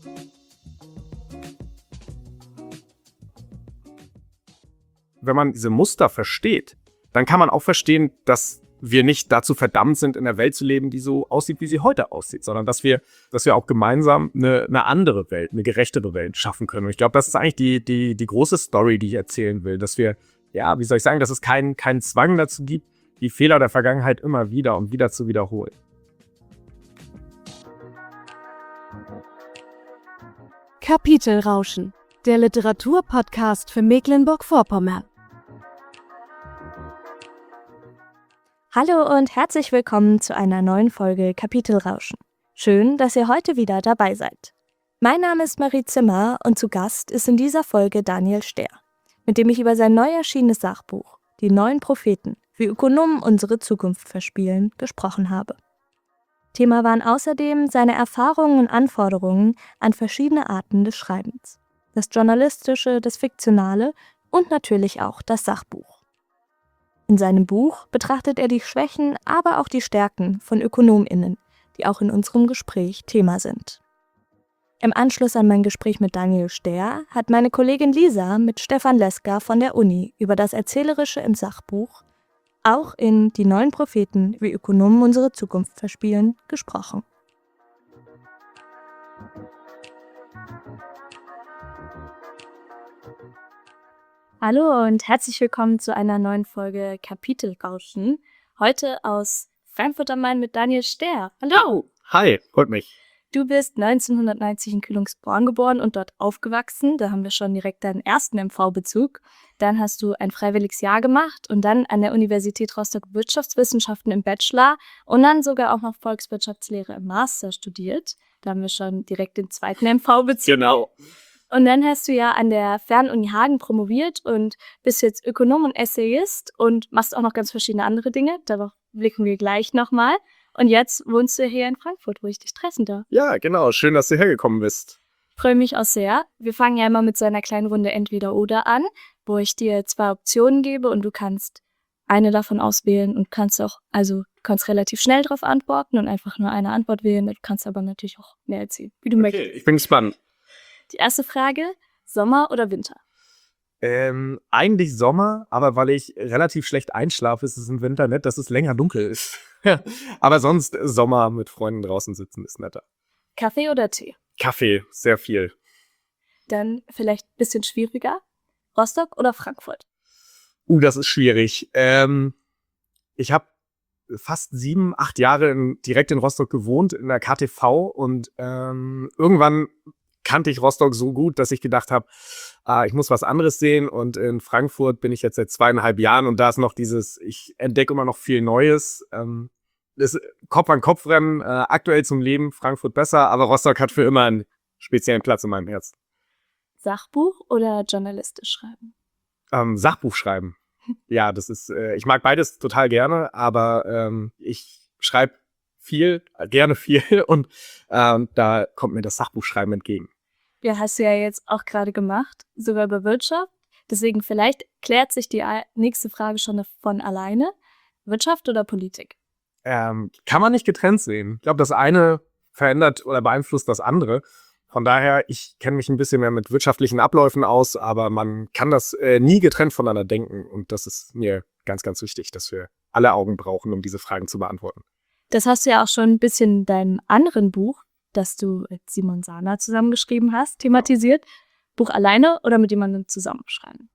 Wenn man diese Muster versteht, dann kann man auch verstehen, dass wir nicht dazu verdammt sind, in der Welt zu leben, die so aussieht, wie sie heute aussieht, sondern dass wir auch gemeinsam eine andere Welt, eine gerechtere Welt schaffen können. Und ich glaube, das ist eigentlich die große Story, die ich erzählen will, dass wir, ja, wie soll ich sagen, dass es keinen Zwang dazu gibt, die Fehler der Vergangenheit immer wieder und wieder zu wiederholen. Kapitelrauschen, der Literaturpodcast für Mecklenburg-Vorpommern. Hallo und herzlich willkommen zu einer neuen Folge Kapitelrauschen. Schön, dass ihr heute wieder dabei seid. Mein Name ist Marie Zimmer und zu Gast ist in dieser Folge Daniel Stehr, mit dem ich über sein neu erschienenes Sachbuch Die neuen Propheten, wie Ökonomen unsere Zukunft verspielen, gesprochen habe. Thema waren außerdem seine Erfahrungen und Anforderungen an verschiedene Arten des Schreibens. Das Journalistische, das Fiktionale und natürlich auch das Sachbuch. In seinem Buch betrachtet er die Schwächen, aber auch die Stärken von ÖkonomInnen, die auch in unserem Gespräch Thema sind. Im Anschluss an mein Gespräch mit Daniel Stehr hat meine Kollegin Lisa mit Stefan Leska von der Uni über das Erzählerische im Sachbuch, auch in Die neuen Propheten, wie Ökonomen unsere Zukunft verspielen, gesprochen. Hallo und herzlich willkommen zu einer neuen Folge Kapitelrauschen. Heute aus Frankfurt am Main mit Daniel Stehr. Hallo! Hi, freut mich. Du bist 1990 in Kühlungsborn geboren und dort aufgewachsen. Da haben wir schon direkt deinen ersten MV-Bezug. Dann hast du ein freiwilliges Jahr gemacht und dann an der Universität Rostock Wirtschaftswissenschaften im Bachelor und dann sogar auch noch Volkswirtschaftslehre im Master studiert. Da haben wir schon direkt den zweiten MV-Bezug. Genau. Und dann hast du ja an der Fernuni Hagen promoviert und bist jetzt Ökonom und Essayist und machst auch noch ganz verschiedene andere Dinge. Darauf blicken wir gleich nochmal. Und jetzt wohnst du hier in Frankfurt, wo ich dich treffen darf. Ja, genau. Schön, dass du hergekommen bist. Ich freue mich auch sehr. Wir fangen ja immer mit so einer kleinen Runde Entweder-Oder an, wo ich dir 2 Optionen gebe und du kannst eine davon auswählen und kannst relativ schnell darauf antworten und einfach nur eine Antwort wählen. Du kannst aber natürlich auch mehr erzählen, wie du möchtest. Ich bin gespannt. Die erste Frage, Sommer oder Winter? Eigentlich Sommer, aber weil ich relativ schlecht einschlafe, ist es im Winter nett, dass es länger dunkel ist. Aber sonst Sommer mit Freunden draußen sitzen ist netter. Kaffee oder Tee? Kaffee, sehr viel. Dann vielleicht ein bisschen schwieriger, Rostock oder Frankfurt? Das ist schwierig. Ich habe fast 7, 8 Jahre direkt in Rostock gewohnt, in der KTV und irgendwann kannte ich Rostock so gut, dass ich gedacht habe, ich muss was anderes sehen. Und in Frankfurt bin ich jetzt seit 2,5 Jahren und da ist noch ich entdecke immer noch viel Neues. Das Kopf-an-Kopf-Rennen, aktuell zum Leben, Frankfurt besser, aber Rostock hat für immer einen speziellen Platz in meinem Herzen. Sachbuch oder journalistisch schreiben? Sachbuch schreiben. Ja, ich mag beides total gerne, aber ich schreibe gerne viel und da kommt mir das Sachbuchschreiben entgegen. Ja, hast du ja jetzt auch gerade gemacht, sogar über Wirtschaft. Deswegen vielleicht klärt sich die nächste Frage schon von alleine. Wirtschaft oder Politik? Kann man nicht getrennt sehen. Ich glaube, das eine verändert oder beeinflusst das andere. Von daher, ich kenne mich ein bisschen mehr mit wirtschaftlichen Abläufen aus, aber man kann das nie getrennt voneinander denken. Und das ist mir ganz, ganz wichtig, dass wir alle Augen brauchen, um diese Fragen zu beantworten. Das hast du ja auch schon ein bisschen in deinem anderen Buch, das du mit Simon Sana zusammengeschrieben hast, thematisiert. Buch alleine oder mit jemandem zusammenschreiben?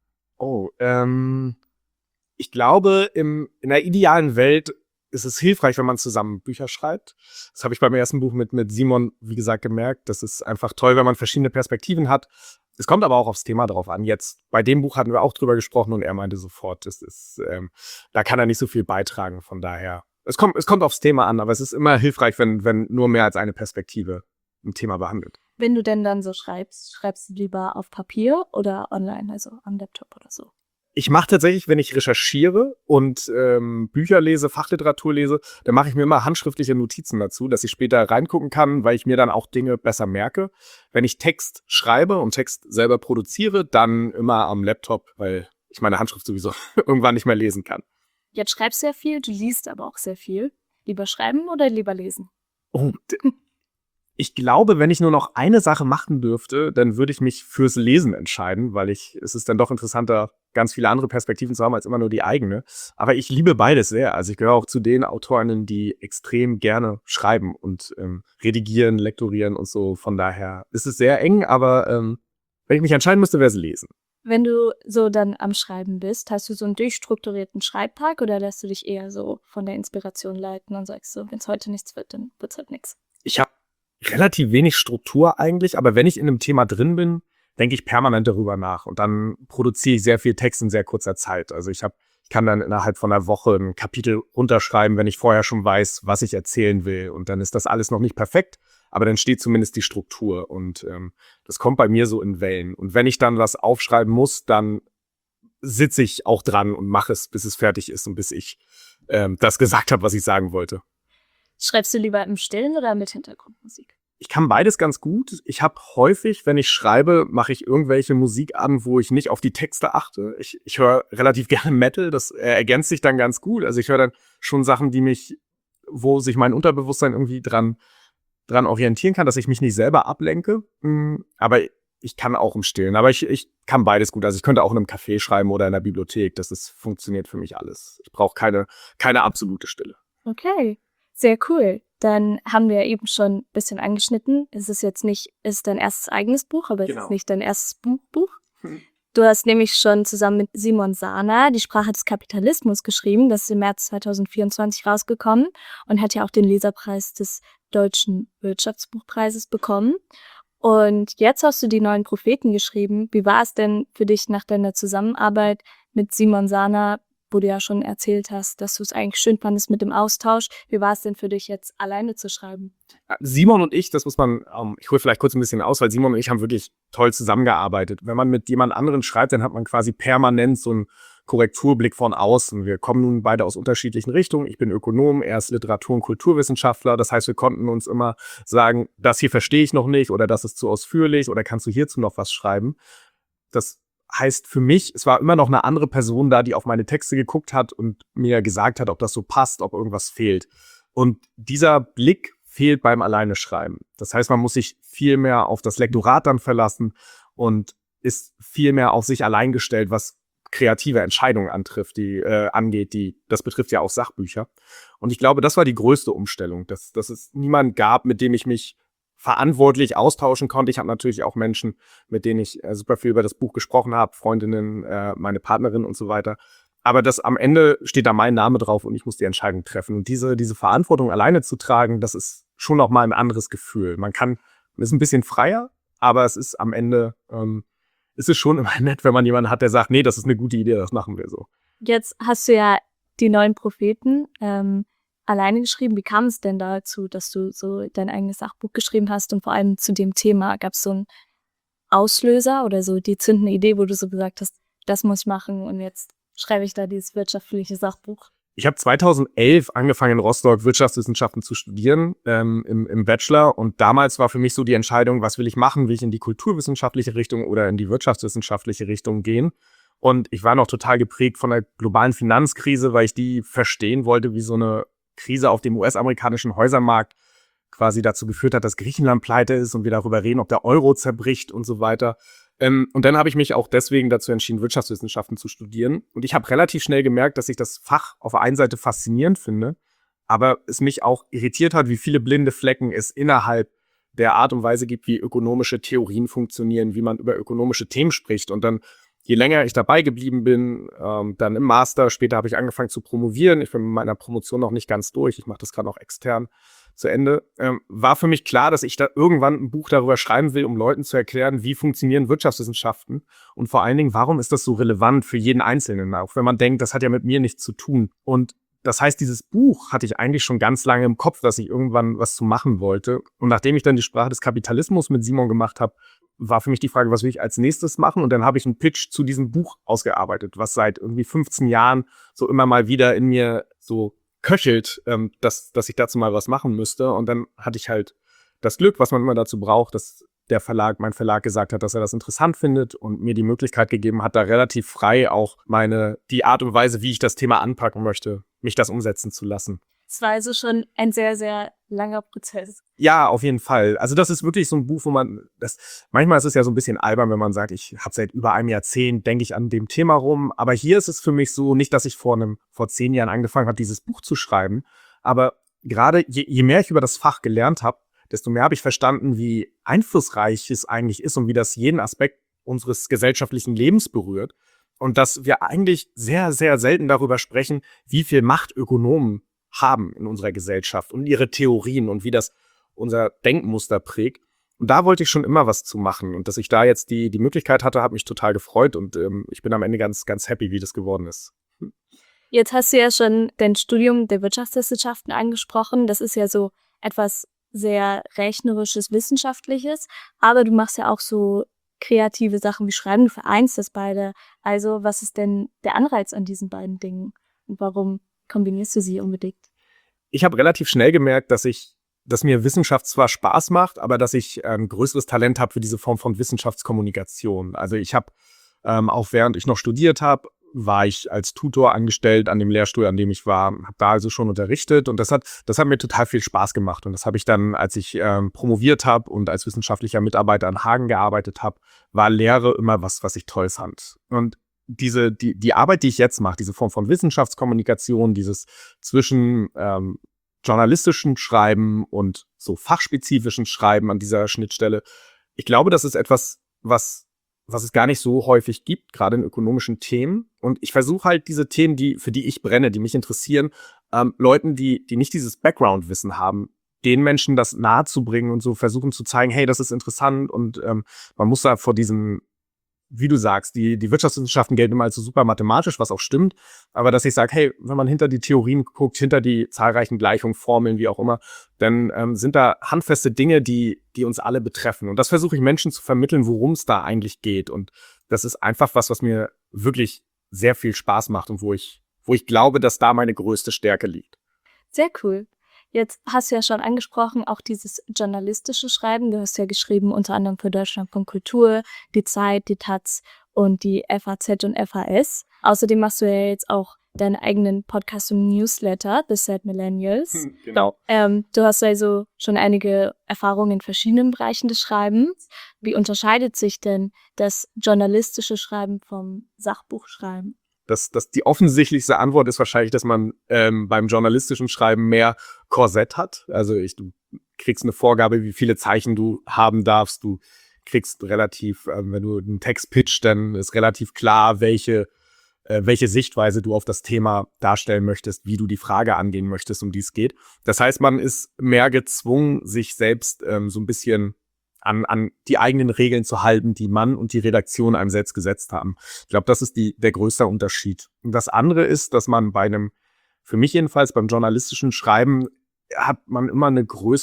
Ich glaube, in der idealen Welt ist es hilfreich, wenn man zusammen Bücher schreibt. Das habe ich beim ersten Buch mit Simon, wie gesagt, gemerkt. Das ist einfach toll, wenn man verschiedene Perspektiven hat. Es kommt aber auch aufs Thema drauf an. Jetzt bei dem Buch hatten wir auch drüber gesprochen und er meinte sofort, da kann er nicht so viel beitragen. Von daher, es kommt aufs Thema an, aber es ist immer hilfreich, wenn nur mehr als eine Perspektive ein Thema behandelt. Wenn du denn dann so schreibst du lieber auf Papier oder online, also am Laptop oder so? Ich mache tatsächlich, wenn ich recherchiere und Bücher lese, Fachliteratur lese, dann mache ich mir immer handschriftliche Notizen dazu, dass ich später reingucken kann, weil ich mir dann auch Dinge besser merke. Wenn ich Text schreibe und Text selber produziere, dann immer am Laptop, weil ich meine Handschrift sowieso irgendwann nicht mehr lesen kann. Jetzt schreibst du ja viel, du liest aber auch sehr viel. Lieber schreiben oder lieber lesen? Ich glaube, wenn ich nur noch eine Sache machen dürfte, dann würde ich mich fürs Lesen entscheiden, weil es ist dann doch interessanter, ganz viele andere Perspektiven zu haben als immer nur die eigene. Aber ich liebe beides sehr. Also ich gehöre auch zu den Autorinnen, die extrem gerne schreiben und redigieren, lektorieren und so. Von daher ist es sehr eng, aber wenn ich mich entscheiden müsste, wäre es Lesen. Wenn du so dann am Schreiben bist, hast du so einen durchstrukturierten Schreibtag oder lässt du dich eher so von der Inspiration leiten und sagst so, wenn es heute nichts wird, dann wird's halt nichts? Ich habe relativ wenig Struktur eigentlich, aber wenn ich in einem Thema drin bin, denke ich permanent darüber nach und dann produziere ich sehr viel Text in sehr kurzer Zeit. Also ich kann dann innerhalb von einer Woche ein Kapitel runterschreiben, wenn ich vorher schon weiß, was ich erzählen will, und dann ist das alles noch nicht perfekt, aber dann steht zumindest die Struktur und das kommt bei mir so in Wellen. Und wenn ich dann was aufschreiben muss, dann sitze ich auch dran und mache es, bis es fertig ist und bis ich das gesagt habe, was ich sagen wollte. Schreibst du lieber im Stillen oder mit Hintergrundmusik? Ich kann beides ganz gut. Ich habe häufig, wenn ich schreibe, mache ich irgendwelche Musik an, wo ich nicht auf die Texte achte. Ich höre relativ gerne Metal, das ergänzt sich dann ganz gut. Also ich höre dann schon Sachen, wo sich mein Unterbewusstsein irgendwie dran orientieren kann, dass ich mich nicht selber ablenke. Aber ich kann auch im Stillen. Aber ich kann beides gut. Also ich könnte auch in einem Café schreiben oder in der Bibliothek. Funktioniert für mich alles. Ich brauche keine absolute Stille. Okay, sehr cool. Dann haben wir eben schon ein bisschen angeschnitten. Es ist dein erstes eigenes Buch, aber es ist nicht dein erstes Buch. Du hast nämlich schon zusammen mit Simon Sana Die Sprache des Kapitalismus geschrieben. Das ist im März 2024 rausgekommen und hat ja auch den Leserpreis des Deutschen Wirtschaftsbuchpreises bekommen. Und jetzt hast du Die Neuen Propheten geschrieben. Wie war es denn für dich nach deiner Zusammenarbeit mit Simon Sana, wo du ja schon erzählt hast, dass du es eigentlich schön fandest mit dem Austausch? Wie war es denn für dich jetzt, alleine zu schreiben? Simon und ich, das muss man, ich hole vielleicht kurz ein bisschen aus, weil Simon und ich haben wirklich toll zusammengearbeitet. Wenn man mit jemand anderen schreibt, dann hat man quasi permanent so einen Korrekturblick von außen. Wir kommen nun beide aus unterschiedlichen Richtungen. Ich bin Ökonom, er ist Literatur- und Kulturwissenschaftler. Das heißt, wir konnten uns immer sagen, das hier verstehe ich noch nicht oder das ist zu ausführlich oder kannst du hierzu noch was schreiben. Das heißt für mich, es war immer noch eine andere Person da, die auf meine Texte geguckt hat und mir gesagt hat, ob das so passt, ob irgendwas fehlt. Und dieser Blick fehlt beim Alleine-Schreiben. Das heißt, man muss sich viel mehr auf das Lektorat dann verlassen und ist viel mehr auf sich allein gestellt, was kreative Entscheidungen angeht. Das betrifft ja auch Sachbücher. Und ich glaube, das war die größte Umstellung, dass es niemanden gab, mit dem ich mich verantwortlich austauschen konnte. Ich habe natürlich auch Menschen, mit denen ich super viel über das Buch gesprochen habe, Freundinnen, meine Partnerin und so weiter. Aber das am Ende steht da mein Name drauf und ich muss die Entscheidung treffen. Und diese Verantwortung alleine zu tragen, das ist schon noch mal ein anderes Gefühl. Man ist ein bisschen freier, aber es ist am Ende, ist es schon immer nett, wenn man jemanden hat, der sagt, nee, das ist eine gute Idee, das machen wir so. Jetzt hast du ja Die Neuen Propheten alleine geschrieben. Wie kam es denn dazu, dass du so dein eigenes Sachbuch geschrieben hast und vor allem zu dem Thema? Gab es so einen Auslöser oder so die zündende Idee, wo du so gesagt hast, das muss ich machen und jetzt schreibe ich da dieses wirtschaftliche Sachbuch? Ich habe 2011 angefangen in Rostock Wirtschaftswissenschaften zu studieren im Bachelor, und damals war für mich so die Entscheidung, was will ich machen? Will ich in die kulturwissenschaftliche Richtung oder in die wirtschaftswissenschaftliche Richtung gehen? Und ich war noch total geprägt von der globalen Finanzkrise, weil ich die verstehen wollte, wie so eine Krise auf dem US-amerikanischen Häusermarkt quasi dazu geführt hat, dass Griechenland pleite ist und wir darüber reden, ob der Euro zerbricht und so weiter. Und dann habe ich mich auch deswegen dazu entschieden, Wirtschaftswissenschaften zu studieren. Und ich habe relativ schnell gemerkt, dass ich das Fach auf der einen Seite faszinierend finde, aber es mich auch irritiert hat, wie viele blinde Flecken es innerhalb der Art und Weise gibt, wie ökonomische Theorien funktionieren, wie man über ökonomische Themen spricht. Und dann, je länger ich dabei geblieben bin, dann im Master, später habe ich angefangen zu promovieren. Ich bin mit meiner Promotion noch nicht ganz durch. Ich mache das gerade noch extern zu Ende. War für mich klar, dass ich da irgendwann ein Buch darüber schreiben will, um Leuten zu erklären, wie funktionieren Wirtschaftswissenschaften und vor allen Dingen, warum ist das so relevant für jeden Einzelnen, auch wenn man denkt, das hat ja mit mir nichts zu tun. Und das heißt, dieses Buch hatte ich eigentlich schon ganz lange im Kopf, dass ich irgendwann was zu machen wollte. Und nachdem ich dann die Sprache des Kapitalismus mit Simon gemacht habe, war für mich die Frage, was will ich als nächstes machen? Und dann habe ich einen Pitch zu diesem Buch ausgearbeitet, was seit irgendwie 15 Jahren so immer mal wieder in mir so köchelt, dass ich dazu mal was machen müsste. Und dann hatte ich halt das Glück, was man immer dazu braucht, dass mein Verlag gesagt hat, dass er das interessant findet und mir die Möglichkeit gegeben hat, da relativ frei auch die Art und Weise, wie ich das Thema anpacken möchte, mich das umsetzen zu lassen. Es war also schon ein sehr, sehr langer Prozess. Ja, auf jeden Fall. Also das ist wirklich so ein Buch, wo manchmal ist es ja so ein bisschen albern, wenn man sagt, ich habe seit über einem Jahrzehnt, denke ich an dem Thema rum. Aber hier ist es für mich so, nicht, dass ich vor 10 Jahren angefangen habe, dieses Buch zu schreiben. Aber gerade je mehr ich über das Fach gelernt habe, desto mehr habe ich verstanden, wie einflussreich es eigentlich ist und wie das jeden Aspekt unseres gesellschaftlichen Lebens berührt. Und dass wir eigentlich sehr, sehr selten darüber sprechen, wie viel Macht Ökonomen haben in unserer Gesellschaft und ihre Theorien und wie das unser Denkmuster prägt. Und da wollte ich schon immer was zu machen. Und dass ich da jetzt die Möglichkeit hatte, hat mich total gefreut. Und ich bin am Ende ganz, ganz happy, wie das geworden ist. Jetzt hast du ja schon dein Studium der Wirtschaftswissenschaften angesprochen. Das ist ja so etwas sehr rechnerisches, wissenschaftliches. Aber du machst ja auch so kreative Sachen wie Schreiben. Du vereinst das beide. Also was ist denn der Anreiz an diesen beiden Dingen? Und warum kombinierst du sie unbedingt? Ich habe relativ schnell gemerkt, dass mir Wissenschaft zwar Spaß macht, aber dass ich ein größeres Talent habe für diese Form von Wissenschaftskommunikation. Also ich habe, auch während ich noch studiert habe, war ich als Tutor angestellt an dem Lehrstuhl, an dem ich war, habe da also schon unterrichtet und das hat mir total viel Spaß gemacht und das habe ich dann, als ich promoviert habe und als wissenschaftlicher Mitarbeiter an Hagen gearbeitet habe, war Lehre immer was ich toll fand. Und die Arbeit, die ich jetzt mache, diese Form von Wissenschaftskommunikation, dieses zwischen journalistischen Schreiben und so fachspezifischen Schreiben an dieser Schnittstelle, ich glaube, das ist etwas, was es gar nicht so häufig gibt, gerade in ökonomischen Themen. Und ich versuche halt diese Themen, für die ich brenne, die mich interessieren, Leuten, die nicht dieses Background-Wissen haben, den Menschen das nahezubringen und so versuchen zu zeigen, hey, das ist interessant und man muss da vor diesen, wie du sagst, die Wirtschaftswissenschaften gelten immer als so super mathematisch, was auch stimmt, aber dass ich sage, hey, wenn man hinter die Theorien guckt, hinter die zahlreichen Gleichungen, Formeln, wie auch immer, dann sind da handfeste Dinge, die uns alle betreffen. Und das versuche ich Menschen zu vermitteln, worum es da eigentlich geht. Und das ist einfach was mir wirklich sehr viel Spaß macht und wo ich glaube, dass da meine größte Stärke liegt. Sehr cool. Jetzt hast du ja schon angesprochen, auch dieses journalistische Schreiben. Du hast ja geschrieben unter anderem für Deutschlandfunk Kultur, die Zeit, die Taz und die FAZ und FAS. Außerdem machst du ja jetzt auch deinen eigenen Podcast und Newsletter, The Sad Millennials. Genau. Du hast also schon einige Erfahrungen in verschiedenen Bereichen des Schreibens. Wie unterscheidet sich denn das journalistische Schreiben vom Sachbuchschreiben? Die offensichtlichste Antwort ist wahrscheinlich, dass man beim journalistischen Schreiben mehr Korsett hat. Also du kriegst eine Vorgabe, wie viele Zeichen du haben darfst. Du kriegst relativ, wenn du einen Text pitcht, dann ist relativ klar, welche Sichtweise du auf das Thema darstellen möchtest, wie du die Frage angehen möchtest, um die es geht. Das heißt, man ist mehr gezwungen, sich selbst so ein bisschen an die eigenen Regeln zu halten, die man und die Redaktion einem selbst gesetzt haben. Ich glaube, das ist der größte Unterschied. Und das andere ist, dass man für mich jedenfalls beim journalistischen Schreiben hat man immer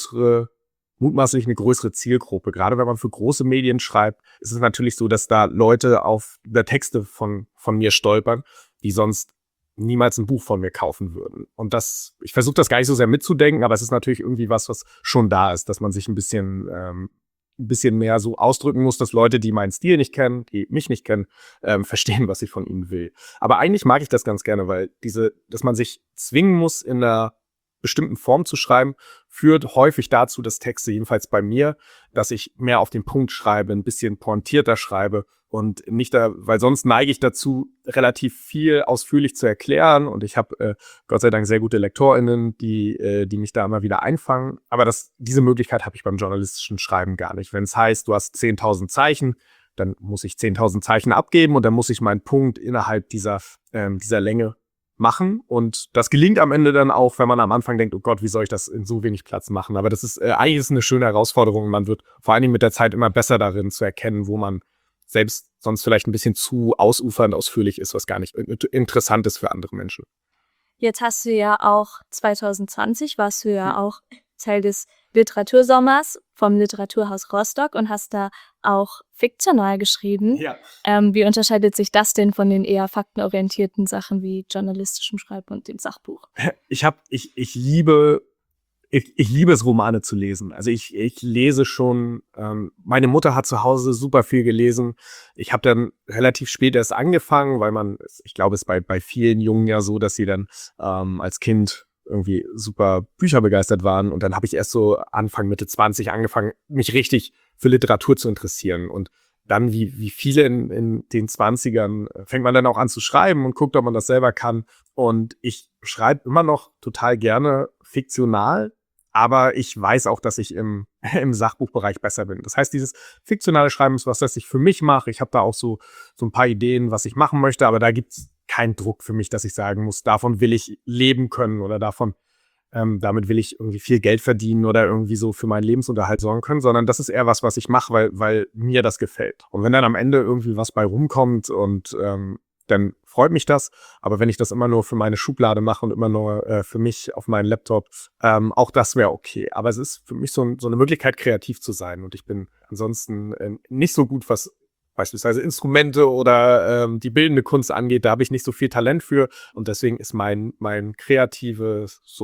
mutmaßlich eine größere Zielgruppe. Gerade wenn man für große Medien schreibt, ist es natürlich so, dass da Leute über Texte von mir stolpern, die sonst niemals ein Buch von mir kaufen würden. Und ich versuche das gar nicht so sehr mitzudenken, aber es ist natürlich irgendwie was schon da ist, dass man sich ein bisschen mehr so ausdrücken muss, dass Leute, die meinen Stil nicht kennen, die mich nicht kennen, verstehen, was ich von ihnen will. Aber eigentlich mag ich das ganz gerne, weil dass man sich zwingen muss, in einer bestimmten Form zu schreiben, führt häufig dazu, dass Texte, jedenfalls bei mir, dass ich mehr auf den Punkt schreibe, ein bisschen pointierter schreibe und weil sonst neige ich dazu, relativ viel ausführlich zu erklären und ich habe Gott sei Dank sehr gute LektorInnen, die mich da immer wieder einfangen, aber diese Möglichkeit habe ich beim journalistischen Schreiben gar nicht. Wenn es heißt, du hast 10.000 Zeichen, dann muss ich 10.000 Zeichen abgeben und dann muss ich meinen Punkt innerhalb dieser Länge machen und das gelingt am Ende dann auch, wenn man am Anfang denkt, oh Gott, wie soll ich das in so wenig Platz machen? Aber das ist eigentlich eine schöne Herausforderung. Man wird vor allen Dingen mit der Zeit immer besser darin zu erkennen, wo man selbst sonst vielleicht ein bisschen zu ausufernd ausführlich ist, was gar nicht interessant ist für andere Menschen. Jetzt hast du ja auch 2020 warst du ja auch Teil des Literatursommers vom Literaturhaus Rostock und hast da auch fiktional geschrieben. Ja. Wie unterscheidet sich das denn von den eher faktenorientierten Sachen wie journalistischem Schreiben und dem Sachbuch? Ich liebe es, Romane zu lesen. Also ich lese schon, meine Mutter hat zu Hause super viel gelesen. Ich habe dann relativ spät erst angefangen, weil ich glaube, es ist bei vielen Jungen ja so, dass sie dann als Kind irgendwie super bücherbegeistert waren. Und dann habe ich erst so Anfang, Mitte 20 angefangen, mich richtig für Literatur zu interessieren. Und dann, wie viele in den 20ern, fängt man dann auch an zu schreiben und guckt, ob man das selber kann. Und ich schreibe immer noch total gerne fiktional, aber ich weiß auch, dass ich im Sachbuchbereich besser bin. Das heißt, dieses fiktionale Schreiben ist was ich für mich mache. Ich habe da auch so ein paar Ideen, was ich machen möchte, aber da gibt's keinen Druck für mich, dass ich sagen muss, davon will ich leben können oder damit will ich irgendwie viel Geld verdienen oder irgendwie so für meinen Lebensunterhalt sorgen können, sondern das ist eher was ich mache, weil mir das gefällt. Und wenn dann am Ende irgendwie was bei rumkommt und dann freut mich das. Aber wenn ich das immer nur für meine Schublade mache und immer nur für mich auf meinen Laptop, auch das wäre okay. Aber es ist für mich so eine Möglichkeit, kreativ zu sein. Und ich bin ansonsten nicht so gut, was beispielsweise Instrumente oder die bildende Kunst angeht. Da habe ich nicht so viel Talent für. Und deswegen ist mein kreativer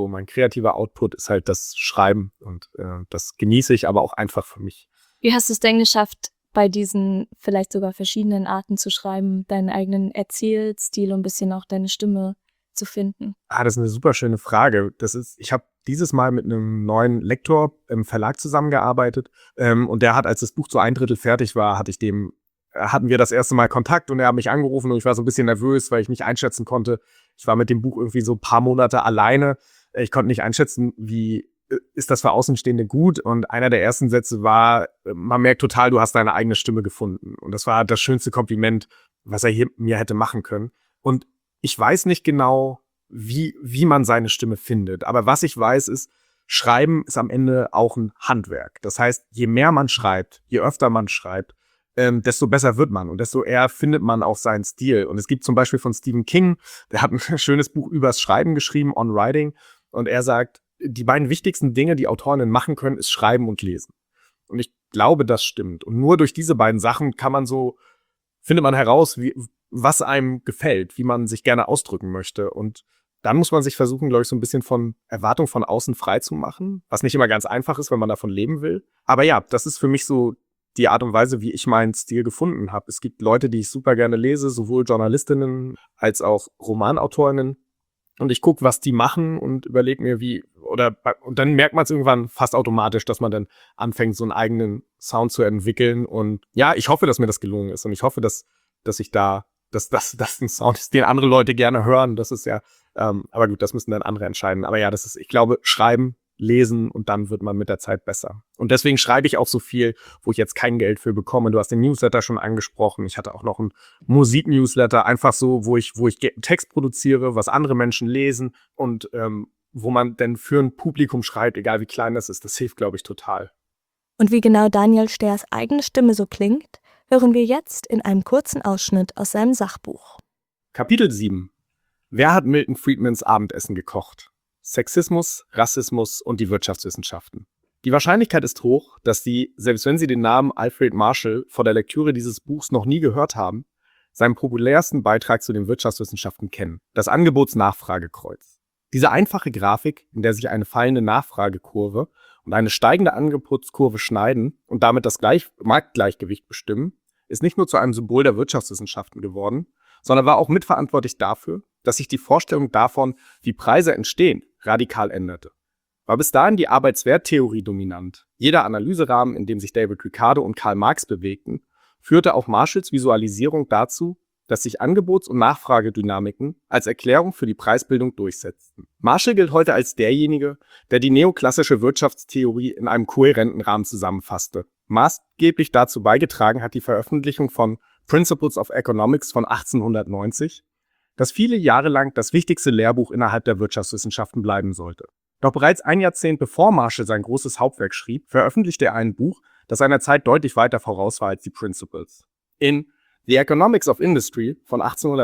Output ist halt das Schreiben. Und das genieße ich aber auch einfach für mich. Wie hast du es denn geschafft, bei diesen vielleicht sogar verschiedenen Arten zu schreiben, deinen eigenen Erzählstil und ein bisschen auch deine Stimme zu finden? Das ist eine super schöne Frage. Ich habe dieses Mal mit einem neuen Lektor im Verlag zusammengearbeitet. Und der hat, als das Buch zu 1/3 fertig war, hatten wir das erste Mal Kontakt und er hat mich angerufen und ich war so ein bisschen nervös, weil ich nicht einschätzen konnte. Ich war mit dem Buch irgendwie so ein paar Monate alleine. Ich konnte nicht einschätzen, wie ist das für Außenstehende gut? Und einer der ersten Sätze war, man merkt total, du hast deine eigene Stimme gefunden. Und das war das schönste Kompliment, was er hier mir hätte machen können. Und ich weiß nicht genau, wie man seine Stimme findet. Aber was ich weiß ist, Schreiben ist am Ende auch ein Handwerk. Das heißt, je mehr man schreibt, je öfter man schreibt, desto besser wird man und desto eher findet man auch seinen Stil. Und es gibt zum Beispiel von Stephen King, der hat ein schönes Buch übers Schreiben geschrieben, On Writing. Und er sagt, die beiden wichtigsten Dinge, die Autorinnen machen können, ist Schreiben und Lesen. Und ich glaube, das stimmt. Und nur durch diese beiden Sachen findet man heraus, was einem gefällt, wie man sich gerne ausdrücken möchte. Und dann muss man sich versuchen, glaube ich, so ein bisschen von Erwartung von außen frei zu machen, was nicht immer ganz einfach ist, wenn man davon leben will. Aber ja, das ist für mich so die Art und Weise, wie ich meinen Stil gefunden habe. Es gibt Leute, die ich super gerne lese, sowohl Journalistinnen als auch Romanautorinnen. Und ich gucke, was die machen und überlege mir, und dann merkt man es irgendwann fast automatisch, dass man dann anfängt, so einen eigenen Sound zu entwickeln. Und ja, ich hoffe, dass mir das gelungen ist. Und ich hoffe, dass das ein Sound ist, den andere Leute gerne hören. Das ist ja, aber gut, das müssen dann andere entscheiden. Aber ja, ich glaube, Schreiben, Lesen und dann wird man mit der Zeit besser. Und deswegen schreibe ich auch so viel, wo ich jetzt kein Geld für bekomme. Du hast den Newsletter schon angesprochen. Ich hatte auch noch einen Musik-Newsletter, einfach so, wo ich Text produziere, was andere Menschen lesen und wo man dann für ein Publikum schreibt, egal wie klein das ist. Das hilft, glaube ich, total. Und wie genau Daniel Stehrs eigene Stimme so klingt, hören wir jetzt in einem kurzen Ausschnitt aus seinem Sachbuch. Kapitel 7. Wer hat Milton Friedmans Abendessen gekocht? Sexismus, Rassismus und die Wirtschaftswissenschaften. Die Wahrscheinlichkeit ist hoch, dass Sie, selbst wenn Sie den Namen Alfred Marshall vor der Lektüre dieses Buchs noch nie gehört haben, seinen populärsten Beitrag zu den Wirtschaftswissenschaften kennen, das Angebots-Nachfragekreuz. Diese einfache Grafik, in der sich eine fallende Nachfragekurve und eine steigende Angebotskurve schneiden und damit das Marktgleichgewicht bestimmen, ist nicht nur zu einem Symbol der Wirtschaftswissenschaften geworden, sondern war auch mitverantwortlich dafür, dass sich die Vorstellung davon, wie Preise entstehen, radikal änderte. War bis dahin die Arbeitswerttheorie dominant. Jeder Analyserahmen, in dem sich David Ricardo und Karl Marx bewegten, führte auf Marshalls Visualisierung dazu, dass sich Angebots- und Nachfragedynamiken als Erklärung für die Preisbildung durchsetzten. Marshall gilt heute als derjenige, der die neoklassische Wirtschaftstheorie in einem kohärenten Rahmen zusammenfasste. Maßgeblich dazu beigetragen hat die Veröffentlichung von Principles of Economics von 1890, das viele Jahre lang das wichtigste Lehrbuch innerhalb der Wirtschaftswissenschaften bleiben sollte. Doch bereits ein Jahrzehnt bevor Marshall sein großes Hauptwerk schrieb, veröffentlichte er ein Buch, das seiner Zeit deutlich weiter voraus war als die Principles. In The Economics of Industry von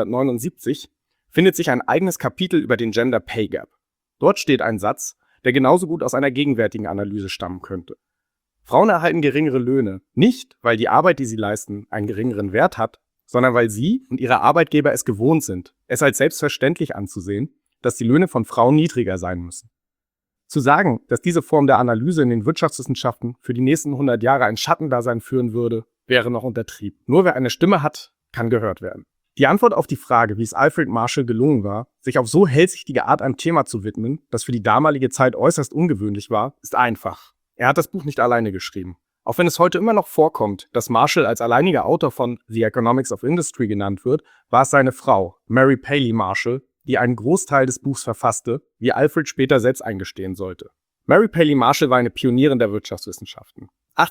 1879 findet sich ein eigenes Kapitel über den Gender Pay Gap. Dort steht ein Satz, der genauso gut aus einer gegenwärtigen Analyse stammen könnte. Frauen erhalten geringere Löhne, nicht weil die Arbeit, die sie leisten, einen geringeren Wert hat, sondern weil sie und ihre Arbeitgeber es gewohnt sind, es als selbstverständlich anzusehen, dass die Löhne von Frauen niedriger sein müssen. Zu sagen, dass diese Form der Analyse in den Wirtschaftswissenschaften für die nächsten 100 Jahre ein Schattendasein führen würde, wäre noch untertrieben. Nur wer eine Stimme hat, kann gehört werden. Die Antwort auf die Frage, wie es Alfred Marshall gelungen war, sich auf so hellsichtige Art einem Thema zu widmen, das für die damalige Zeit äußerst ungewöhnlich war, ist einfach. Er hat das Buch nicht alleine geschrieben. Auch wenn es heute immer noch vorkommt, dass Marshall als alleiniger Autor von The Economics of Industry genannt wird, war es seine Frau, Mary Paley Marshall, die einen Großteil des Buchs verfasste, wie Alfred später selbst eingestehen sollte. Mary Paley Marshall war eine Pionierin der Wirtschaftswissenschaften.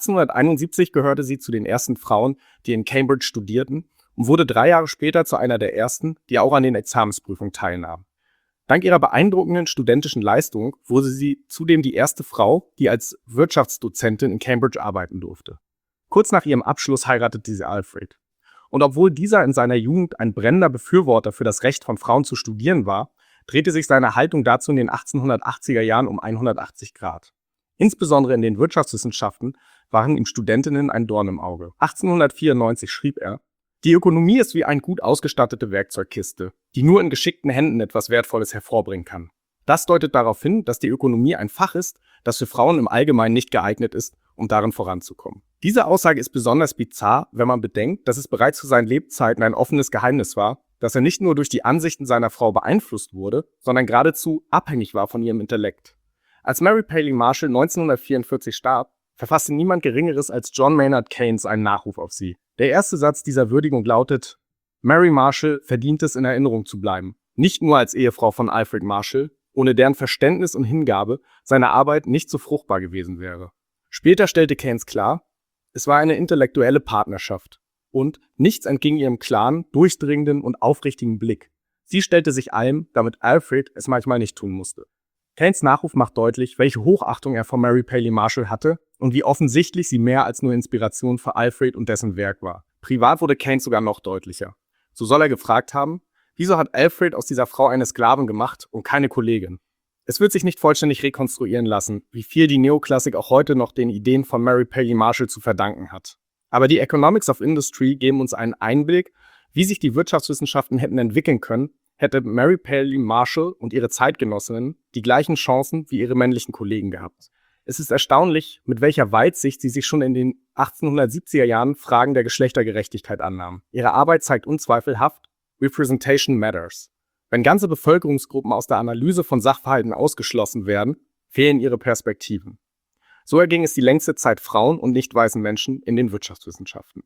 1871 gehörte sie zu den ersten Frauen, die in Cambridge studierten, und wurde 3 Jahre später zu einer der ersten, die auch an den Examensprüfungen teilnahmen. Dank ihrer beeindruckenden studentischen Leistung wurde sie zudem die erste Frau, die als Wirtschaftsdozentin in Cambridge arbeiten durfte. Kurz nach ihrem Abschluss heiratete sie Alfred. Und obwohl dieser in seiner Jugend ein brennender Befürworter für das Recht von Frauen zu studieren war, drehte sich seine Haltung dazu in den 1880er Jahren um 180 Grad. Insbesondere in den Wirtschaftswissenschaften waren ihm Studentinnen ein Dorn im Auge. 1894 schrieb er: Die Ökonomie ist wie eine gut ausgestattete Werkzeugkiste, die nur in geschickten Händen etwas Wertvolles hervorbringen kann. Das deutet darauf hin, dass die Ökonomie ein Fach ist, das für Frauen im Allgemeinen nicht geeignet ist, um darin voranzukommen. Diese Aussage ist besonders bizarr, wenn man bedenkt, dass es bereits zu seinen Lebzeiten ein offenes Geheimnis war, dass er nicht nur durch die Ansichten seiner Frau beeinflusst wurde, sondern geradezu abhängig war von ihrem Intellekt. Als Mary Paley Marshall 1944 starb, verfasste niemand Geringeres als John Maynard Keynes einen Nachruf auf sie. Der erste Satz dieser Würdigung lautet: Mary Marshall verdient es, in Erinnerung zu bleiben, nicht nur als Ehefrau von Alfred Marshall, ohne deren Verständnis und Hingabe seine Arbeit nicht so fruchtbar gewesen wäre. Später stellte Keynes klar, es war eine intellektuelle Partnerschaft und nichts entging ihrem klaren, durchdringenden und aufrichtigen Blick. Sie stellte sich allem, damit Alfred es manchmal nicht tun musste. Keynes Nachruf macht deutlich, welche Hochachtung er von Mary Paley Marshall hatte und wie offensichtlich sie mehr als nur Inspiration für Alfred und dessen Werk war. Privat wurde Keynes sogar noch deutlicher. So soll er gefragt haben: Wieso hat Alfred aus dieser Frau eine Sklavin gemacht und keine Kollegin? Es wird sich nicht vollständig rekonstruieren lassen, wie viel die Neoklassik auch heute noch den Ideen von Mary Paley Marshall zu verdanken hat. Aber die Economics of Industry geben uns einen Einblick, wie sich die Wirtschaftswissenschaften hätten entwickeln können, hätte Mary Paley Marshall und ihre Zeitgenossinnen die gleichen Chancen wie ihre männlichen Kollegen gehabt. Es ist erstaunlich, mit welcher Weitsicht sie sich schon in den 1870er Jahren Fragen der Geschlechtergerechtigkeit annahmen. Ihre Arbeit zeigt unzweifelhaft: Representation matters. Wenn ganze Bevölkerungsgruppen aus der Analyse von Sachverhalten ausgeschlossen werden, fehlen ihre Perspektiven. So erging es die längste Zeit Frauen und nicht weißen Menschen in den Wirtschaftswissenschaften.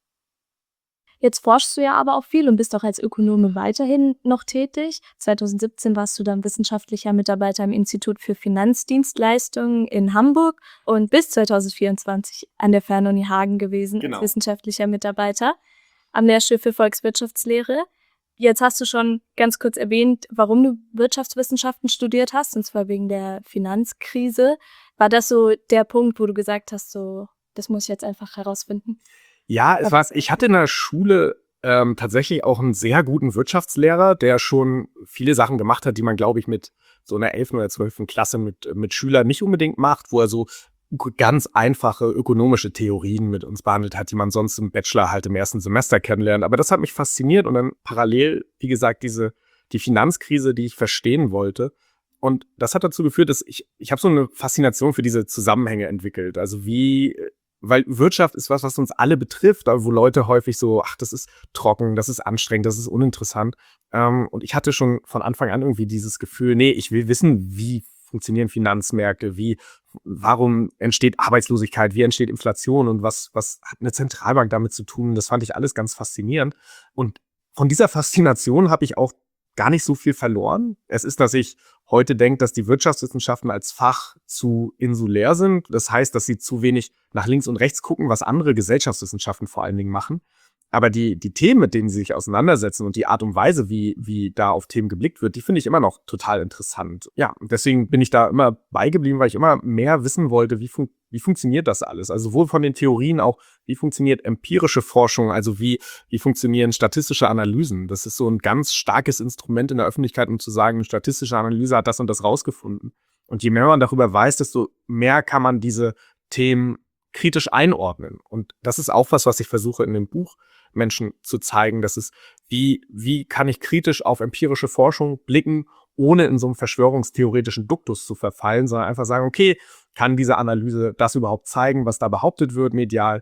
Jetzt forschst du ja aber auch viel und bist auch als Ökonome weiterhin noch tätig. 2017 warst du dann wissenschaftlicher Mitarbeiter im Institut für Finanzdienstleistungen in Hamburg und bis 2024 an der Fernuni Hagen gewesen als wissenschaftlicher Mitarbeiter am Lehrstuhl für Volkswirtschaftslehre. Jetzt hast du schon ganz kurz erwähnt, warum du Wirtschaftswissenschaften studiert hast, und zwar wegen der Finanzkrise. War das so der Punkt, wo du gesagt hast, so, das muss ich jetzt einfach herausfinden? Ja, ich hatte in der Schule tatsächlich auch einen sehr guten Wirtschaftslehrer, der schon viele Sachen gemacht hat, die man, glaube ich, mit so einer 11. oder 12. Klasse mit Schülern nicht unbedingt macht, wo er so ganz einfache ökonomische Theorien mit uns behandelt hat, die man sonst im Bachelor halt im ersten Semester kennenlernt. Aber das hat mich fasziniert und dann parallel, wie gesagt, die Finanzkrise, die ich verstehen wollte. Und das hat dazu geführt, dass ich habe so eine Faszination für diese Zusammenhänge entwickelt. Also weil Wirtschaft ist was uns alle betrifft, wo Leute häufig so, ach, das ist trocken, das ist anstrengend, das ist uninteressant. Und ich hatte schon von Anfang an irgendwie dieses Gefühl, nee, ich will wissen, wie funktionieren Finanzmärkte, warum entsteht Arbeitslosigkeit, wie entsteht Inflation und was hat eine Zentralbank damit zu tun? Das fand ich alles ganz faszinierend. Und von dieser Faszination habe ich auch gar nicht so viel verloren. Es ist, dass ich heute denke, dass die Wirtschaftswissenschaften als Fach zu insulär sind. Das heißt, dass sie zu wenig nach links und rechts gucken, was andere Gesellschaftswissenschaften vor allen Dingen machen. Aber die Themen, mit denen sie sich auseinandersetzen und die Art und Weise, wie da auf Themen geblickt wird, die finde ich immer noch total interessant. Ja, und deswegen bin ich da immer beigeblieben, weil ich immer mehr wissen wollte, wie funktioniert das alles? Also sowohl von den Theorien auch, wie funktioniert empirische Forschung, also wie funktionieren statistische Analysen? Das ist so ein ganz starkes Instrument in der Öffentlichkeit, um zu sagen, eine statistische Analyse hat das und das rausgefunden. Und je mehr man darüber weiß, desto mehr kann man diese Themen kritisch einordnen. Und das ist auch was ich versuche in dem Buch Menschen zu zeigen, dass es, wie kann ich kritisch auf empirische Forschung blicken, ohne in so einem verschwörungstheoretischen Duktus zu verfallen, sondern einfach sagen, okay, kann diese Analyse das überhaupt zeigen, was da behauptet wird medial?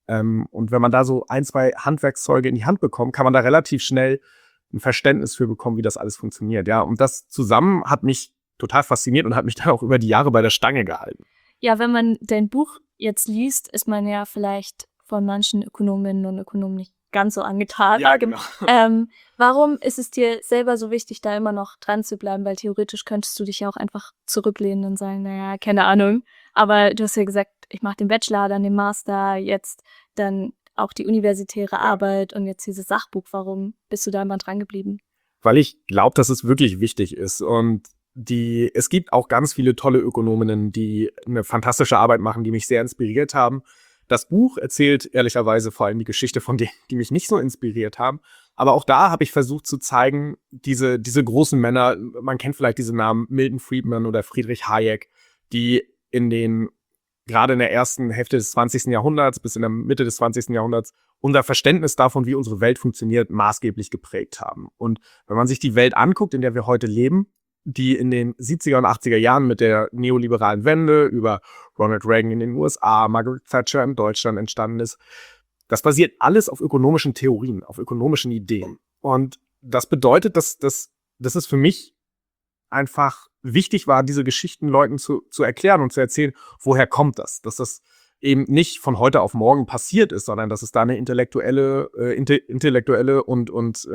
Und wenn man da so 1, 2 Handwerkszeuge in die Hand bekommt, kann man da relativ schnell ein Verständnis für bekommen, wie das alles funktioniert. Ja, und das zusammen hat mich total fasziniert und hat mich dann auch über die Jahre bei der Stange gehalten. Ja, wenn man dein Buch jetzt liest, ist man ja vielleicht von manchen Ökonominnen und Ökonomen nicht ganz so angetan. Ja, genau. Warum ist es dir selber so wichtig, da immer noch dran zu bleiben? Weil theoretisch könntest du dich ja auch einfach zurücklehnen und sagen, naja, keine Ahnung. Aber du hast ja gesagt, ich mache den Bachelor, dann den Master, jetzt dann auch die universitäre Arbeit und jetzt dieses Sachbuch. Warum bist du da immer dran geblieben? Weil ich glaube, dass es wirklich wichtig ist. Und es gibt auch ganz viele tolle Ökonominnen, die eine fantastische Arbeit machen, die mich sehr inspiriert haben. Das Buch erzählt ehrlicherweise vor allem die Geschichte von denen, die mich nicht so inspiriert haben. Aber auch da habe ich versucht zu zeigen, diese großen Männer, man kennt vielleicht diese Namen Milton Friedman oder Friedrich Hayek, die gerade in der ersten Hälfte des 20. Jahrhunderts bis in der Mitte des 20. Jahrhunderts unser Verständnis davon, wie unsere Welt funktioniert, maßgeblich geprägt haben. Und wenn man sich die Welt anguckt, in der wir heute leben, die in den 70er und 80er Jahren mit der neoliberalen Wende über Ronald Reagan in den USA, Margaret Thatcher in Deutschland entstanden ist, das basiert alles auf ökonomischen Theorien, auf ökonomischen Ideen. Und das bedeutet, dass es für mich einfach wichtig war, diese Geschichten Leuten zu erklären und zu erzählen, woher kommt das? Dass das eben nicht von heute auf morgen passiert ist, sondern dass es da eine intellektuelle und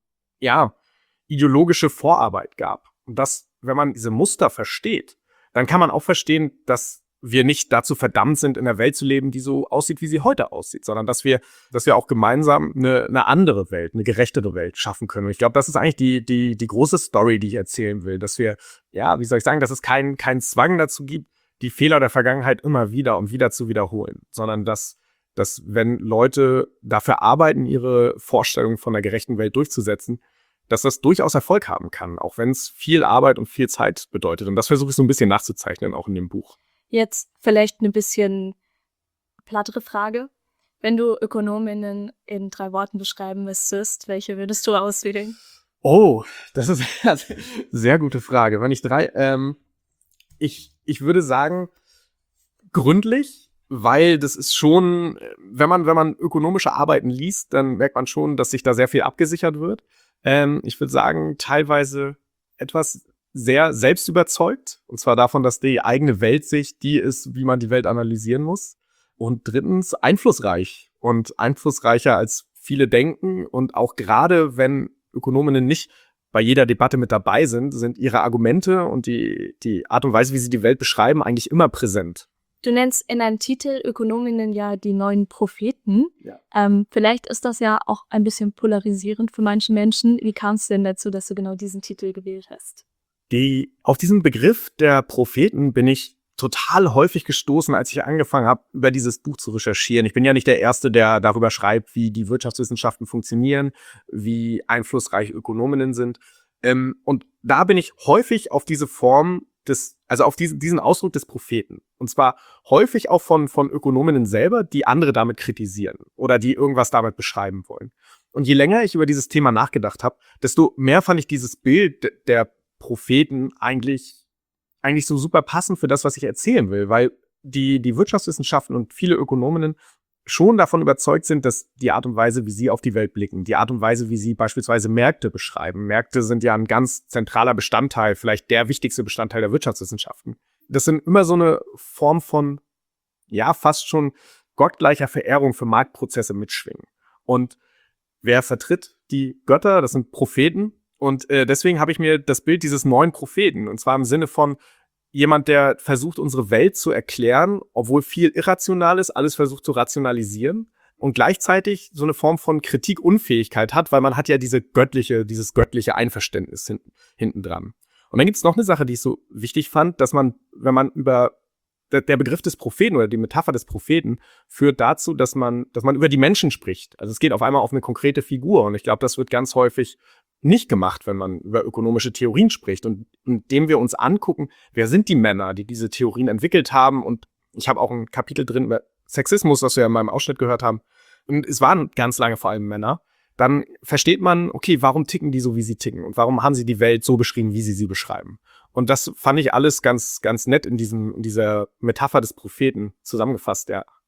ideologische Vorarbeit gab. Und das, wenn man diese Muster versteht, dann kann man auch verstehen, dass wir nicht dazu verdammt sind, in einer Welt zu leben, die so aussieht, wie sie heute aussieht, sondern dass wir auch gemeinsam eine andere Welt, eine gerechtere Welt schaffen können. Und ich glaube, das ist eigentlich die große Story, die ich erzählen will, dass wir, wie soll ich sagen, dass es keinen Zwang dazu gibt, die Fehler der Vergangenheit immer wieder und wieder zu wiederholen, sondern dass wenn Leute dafür arbeiten, ihre Vorstellungen von einer gerechten Welt durchzusetzen, dass das durchaus Erfolg haben kann, auch wenn es viel Arbeit und viel Zeit bedeutet. Und das versuche ich so ein bisschen nachzuzeichnen, auch in dem Buch. Jetzt vielleicht eine bisschen plattere Frage. Wenn du Ökonominnen in 3 Worten beschreiben müsstest, welche würdest du auswählen? Oh, das ist eine sehr gute Frage. Wenn ich 3, ich würde sagen, gründlich, weil das ist schon, wenn man ökonomische Arbeiten liest, dann merkt man schon, dass sich da sehr viel abgesichert wird. Ich würde sagen, teilweise etwas sehr selbstüberzeugt, und zwar davon, dass die eigene Weltsicht die ist, wie man die Welt analysieren muss. Und drittens einflussreich und einflussreicher als viele denken. Und auch gerade, wenn Ökonominnen nicht bei jeder Debatte mit dabei sind ihre Argumente und die Art und Weise, wie sie die Welt beschreiben, eigentlich immer präsent. Du nennst in deinem Titel Ökonominnen ja die neuen Propheten. Ja. Vielleicht ist das ja auch ein bisschen polarisierend für manche Menschen. Wie kam es denn dazu, dass du genau diesen Titel gewählt hast? Auf diesen Begriff der Propheten bin ich total häufig gestoßen, als ich angefangen habe, über dieses Buch zu recherchieren. Ich bin ja nicht der Erste, der darüber schreibt, wie die Wirtschaftswissenschaften funktionieren, wie einflussreich Ökonominnen sind. Und da bin ich häufig auf diese Form auf diesen Ausdruck des Propheten. Und zwar häufig auch von Ökonominnen selber, die andere damit kritisieren oder die irgendwas damit beschreiben wollen. Und je länger ich über dieses Thema nachgedacht habe, desto mehr fand ich dieses Bild der Propheten eigentlich so super passend für das, was ich erzählen will, weil die Wirtschaftswissenschaften und viele Ökonominnen schon davon überzeugt sind, dass die Art und Weise, wie sie auf die Welt blicken, die Art und Weise, wie sie beispielsweise Märkte beschreiben. Märkte sind ja ein ganz zentraler Bestandteil, vielleicht der wichtigste Bestandteil der Wirtschaftswissenschaften. Das sind immer so eine Form von, fast schon gottgleicher Verehrung für Marktprozesse mitschwingen. Und wer vertritt die Götter? Das sind Propheten. Und deswegen habe ich mir das Bild dieses neuen Propheten, und zwar im Sinne von jemand, der versucht, unsere Welt zu erklären, obwohl viel irrational ist, alles versucht zu rationalisieren und gleichzeitig so eine Form von Kritikunfähigkeit hat, weil man hat ja dieses göttliche Einverständnis hinten dran. Und dann gibt es noch eine Sache, die ich so wichtig fand, dass man, wenn man der Begriff des Propheten oder die Metapher des Propheten führt dazu, dass man über die Menschen spricht. Also es geht auf einmal auf eine konkrete Figur und ich glaube, das wird ganz häufig nicht gemacht, wenn man über ökonomische Theorien spricht. Und indem wir uns angucken, wer sind die Männer, die diese Theorien entwickelt haben. Und ich habe auch ein Kapitel drin über Sexismus, was wir ja in meinem Ausschnitt gehört haben. Und es waren ganz lange vor allem Männer. Dann versteht man, okay, warum ticken die so, wie sie ticken? Und warum haben sie die Welt so beschrieben, wie sie beschreiben? Und das fand ich alles ganz, ganz nett in dieser Metapher des Propheten zusammengefasst, ja.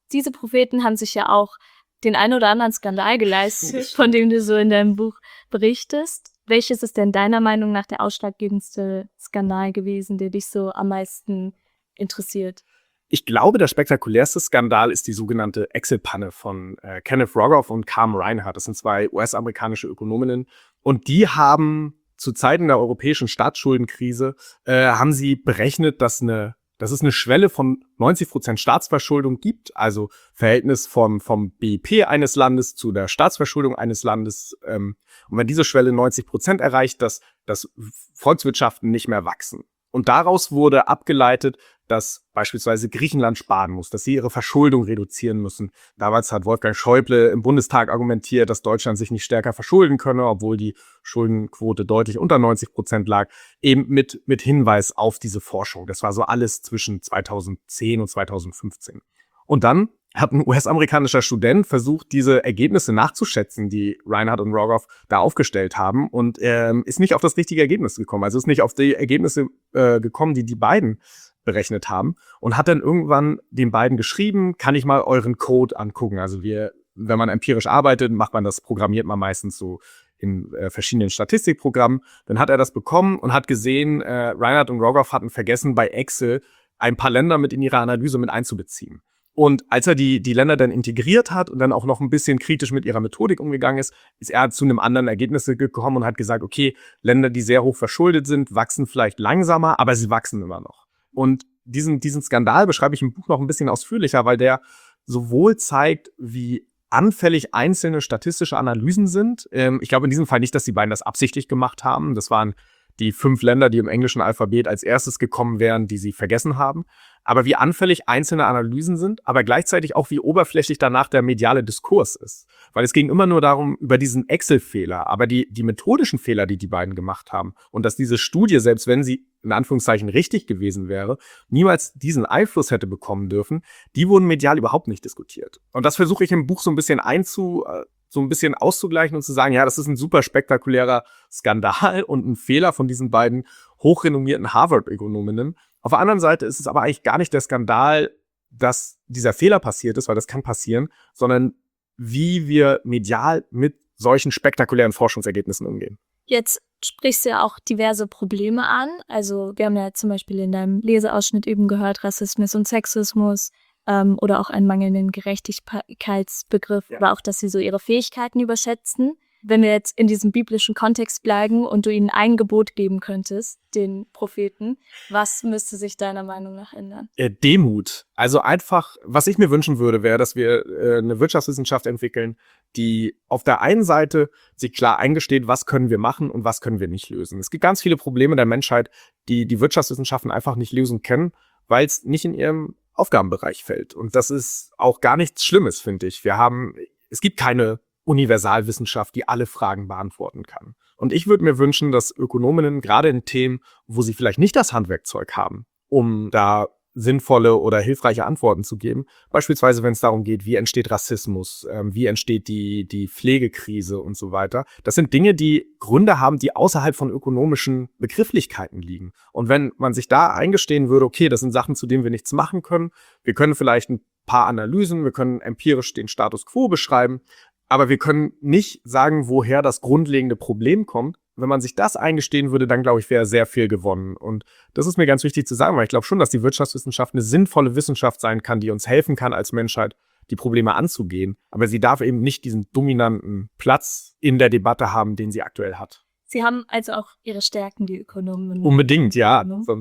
diese Propheten haben sich ja auch den ein oder anderen Skandal geleistet, von dem du so in deinem Buch berichtest. Welches ist denn deiner Meinung nach der ausschlaggebendste Skandal gewesen, der dich so am meisten interessiert? Ich glaube, der spektakulärste Skandal ist die sogenannte Excel-Panne von Kenneth Rogoff und Carmen Reinhart. Das sind 2 US-amerikanische Ökonominnen. Und die haben zu Zeiten der europäischen Staatsschuldenkrise haben sie berechnet, dass es eine Schwelle von 90% Staatsverschuldung gibt, also Verhältnis vom BIP eines Landes zu der Staatsverschuldung eines Landes. Und wenn diese Schwelle 90% erreicht, dass Volkswirtschaften nicht mehr wachsen. Und daraus wurde abgeleitet, dass beispielsweise Griechenland sparen muss, dass sie ihre Verschuldung reduzieren müssen. Damals hat Wolfgang Schäuble im Bundestag argumentiert, dass Deutschland sich nicht stärker verschulden könne, obwohl die Schuldenquote deutlich unter 90% lag, eben mit Hinweis auf diese Forschung. Das war so alles zwischen 2010 und 2015. Und dann hat ein US-amerikanischer Student versucht, diese Ergebnisse nachzuschätzen, die Reinhart und Rogoff da aufgestellt haben, und ist nicht auf das richtige Ergebnis gekommen. Also ist nicht auf die Ergebnisse gekommen, die beiden berechnet haben, und hat dann irgendwann den beiden geschrieben, kann ich mal euren Code angucken. Also wenn man empirisch arbeitet, programmiert man meistens so in verschiedenen Statistikprogrammen. Dann hat er das bekommen und hat gesehen, Reinhart und Rogoff hatten vergessen, bei Excel ein paar Länder mit in ihre Analyse mit einzubeziehen. Und als er die Länder dann integriert hat und dann auch noch ein bisschen kritisch mit ihrer Methodik umgegangen ist er zu einem anderen Ergebnis gekommen und hat gesagt, okay, Länder, die sehr hoch verschuldet sind, wachsen vielleicht langsamer, aber sie wachsen immer noch. Und diesen Skandal beschreibe ich im Buch noch ein bisschen ausführlicher, weil der sowohl zeigt, wie anfällig einzelne statistische Analysen sind. Ich glaube in diesem Fall nicht, dass die beiden das absichtlich gemacht haben. Das waren die 5 Länder, die im englischen Alphabet als erstes gekommen wären, die sie vergessen haben. Aber wie anfällig einzelne Analysen sind, aber gleichzeitig auch wie oberflächlich danach der mediale Diskurs ist. Weil es ging immer nur darum, über diesen Excel-Fehler, aber die methodischen Fehler, die beiden gemacht haben, und dass diese Studie, selbst wenn sie in Anführungszeichen richtig gewesen wäre, niemals diesen Einfluss hätte bekommen dürfen, die wurden medial überhaupt nicht diskutiert. Und das versuche ich im Buch so ein bisschen auszugleichen und zu sagen, ja, das ist ein super spektakulärer Skandal und ein Fehler von diesen beiden hochrenommierten Harvard-Ökonominnen. Auf der anderen Seite ist es aber eigentlich gar nicht der Skandal, dass dieser Fehler passiert ist, weil das kann passieren, sondern wie wir medial mit solchen spektakulären Forschungsergebnissen umgehen. Jetzt sprichst du ja auch diverse Probleme an. Also wir haben ja zum Beispiel in deinem Leseausschnitt eben gehört, Rassismus und Sexismus, oder auch einen mangelnden Gerechtigkeitsbegriff, ja. Aber auch, dass sie so ihre Fähigkeiten überschätzen. Wenn wir jetzt in diesem biblischen Kontext bleiben und du ihnen ein Gebot geben könntest, den Propheten, was müsste sich deiner Meinung nach ändern? Demut. Also einfach, was ich mir wünschen würde, wäre, dass wir eine Wirtschaftswissenschaft entwickeln, die auf der einen Seite sich klar eingesteht, was können wir machen und was können wir nicht lösen. Es gibt ganz viele Probleme der Menschheit, die Wirtschaftswissenschaften einfach nicht lösen können, weil es nicht in ihrem Aufgabenbereich fällt. Und das ist auch gar nichts Schlimmes, finde ich. Es gibt keine Universalwissenschaft, die alle Fragen beantworten kann. Und ich würde mir wünschen, dass Ökonominnen gerade in Themen, wo sie vielleicht nicht das Handwerkzeug haben, um da sinnvolle oder hilfreiche Antworten zu geben, beispielsweise wenn es darum geht, wie entsteht Rassismus, wie entsteht die Pflegekrise und so weiter. Das sind Dinge, die Gründe haben, die außerhalb von ökonomischen Begrifflichkeiten liegen. Und wenn man sich da eingestehen würde, okay, das sind Sachen, zu denen wir nichts machen können, wir können vielleicht ein paar Analysen, wir können empirisch den Status quo beschreiben, aber wir können nicht sagen, woher das grundlegende Problem kommt. Wenn man sich das eingestehen würde, dann glaube ich, wäre sehr viel gewonnen. Und das ist mir ganz wichtig zu sagen, weil ich glaube schon, dass die Wirtschaftswissenschaft eine sinnvolle Wissenschaft sein kann, die uns helfen kann, als Menschheit die Probleme anzugehen. Aber sie darf eben nicht diesen dominanten Platz in der Debatte haben, den sie aktuell hat. Sie haben also auch ihre Stärken, die Ökonomen. Unbedingt, ja.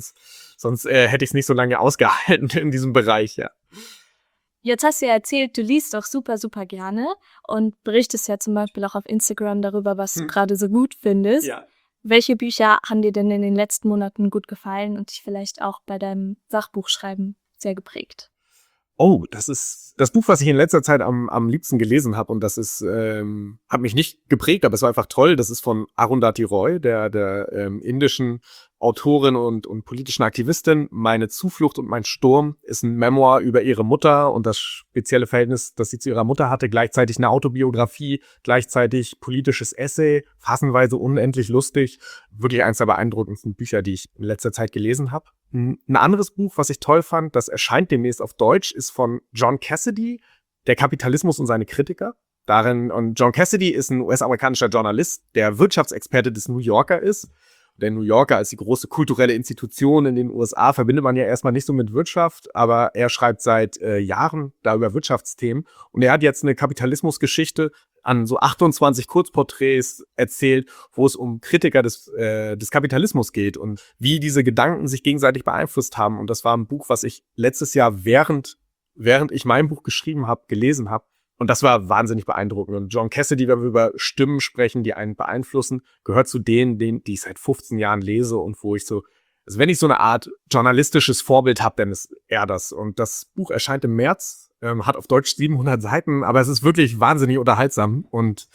Sonst hätte ich es nicht so lange ausgehalten in diesem Bereich, ja. Jetzt hast du ja erzählt, du liest doch super, super gerne und berichtest ja zum Beispiel auch auf Instagram darüber, was du gerade so gut findest. Ja. Welche Bücher haben dir denn in den letzten Monaten gut gefallen und dich vielleicht auch bei deinem Sachbuchschreiben sehr geprägt? Oh, das ist das Buch, was ich in letzter Zeit am liebsten gelesen habe, und das ist hat mich nicht geprägt, aber es war einfach toll. Das ist von Arundhati Roy, der indischen Autorin und politischen Aktivistin. Meine Zuflucht und mein Sturm ist ein Memoir über ihre Mutter und das spezielle Verhältnis, das sie zu ihrer Mutter hatte. Gleichzeitig eine Autobiografie, gleichzeitig politisches Essay, phasenweise unendlich lustig. Wirklich eins der beeindruckendsten Bücher, die ich in letzter Zeit gelesen habe. Ein anderes Buch, was ich toll fand, das erscheint demnächst auf Deutsch, ist von John Cassidy, Der Kapitalismus und seine Kritiker. Und John Cassidy ist ein US-amerikanischer Journalist, der Wirtschaftsexperte des New Yorker ist. Der New Yorker als die große kulturelle Institution in den USA verbindet man ja erstmal nicht so mit Wirtschaft, aber er schreibt seit Jahren da über Wirtschaftsthemen und er hat jetzt eine Kapitalismusgeschichte an so 28 Kurzporträts erzählt, wo es um Kritiker des Kapitalismus geht und wie diese Gedanken sich gegenseitig beeinflusst haben. Und das war ein Buch, was ich letztes Jahr, während ich mein Buch geschrieben habe, gelesen habe. Und das war wahnsinnig beeindruckend. Und John Cassidy, wenn wir über Stimmen sprechen, die einen beeinflussen, gehört zu denen, die ich seit 15 Jahren lese und wo ich so, also wenn ich so eine Art journalistisches Vorbild habe, dann ist er das. Und das Buch erscheint im März, hat auf Deutsch 700 Seiten, aber es ist wirklich wahnsinnig unterhaltsam. Und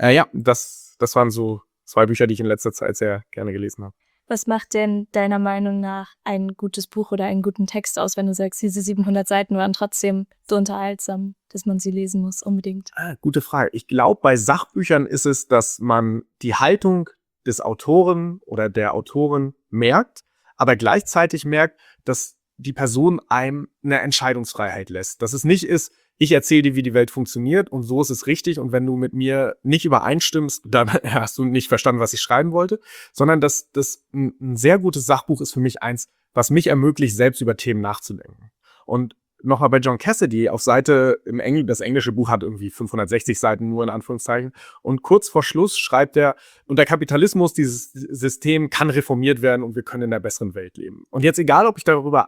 das waren so 2 Bücher, die ich in letzter Zeit sehr gerne gelesen habe. Was macht denn deiner Meinung nach ein gutes Buch oder einen guten Text aus, wenn du sagst, diese 700 Seiten waren trotzdem so unterhaltsam, dass man sie lesen muss unbedingt? Gute Frage. Ich glaube, bei Sachbüchern ist es, dass man die Haltung des Autoren oder der Autorin merkt, aber gleichzeitig merkt, dass die Person einem eine Entscheidungsfreiheit lässt. Dass es nicht ist, ich erzähle dir, wie die Welt funktioniert und so ist es richtig und wenn du mit mir nicht übereinstimmst, dann hast du nicht verstanden, was ich schreiben wollte, sondern dass das ein sehr gutes Sachbuch ist für mich eins, was mich ermöglicht, selbst über Themen nachzudenken. Und nochmal bei John Cassidy auf Seite das englische Buch hat irgendwie 560 Seiten nur in Anführungszeichen und kurz vor Schluss schreibt er, und der Kapitalismus, dieses System kann reformiert werden und wir können in einer besseren Welt leben. Und jetzt egal, ob ich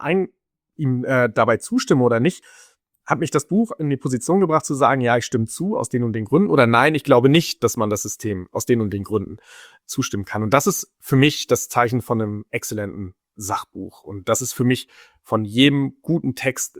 ihm dabei zustimme oder nicht, hat mich das Buch in die Position gebracht zu sagen, ja, ich stimme zu aus den und den Gründen oder nein, ich glaube nicht, dass man das System aus den und den Gründen zustimmen kann. Und das ist für mich das Zeichen von einem exzellenten Sachbuch. Und das ist für mich von jedem guten Text,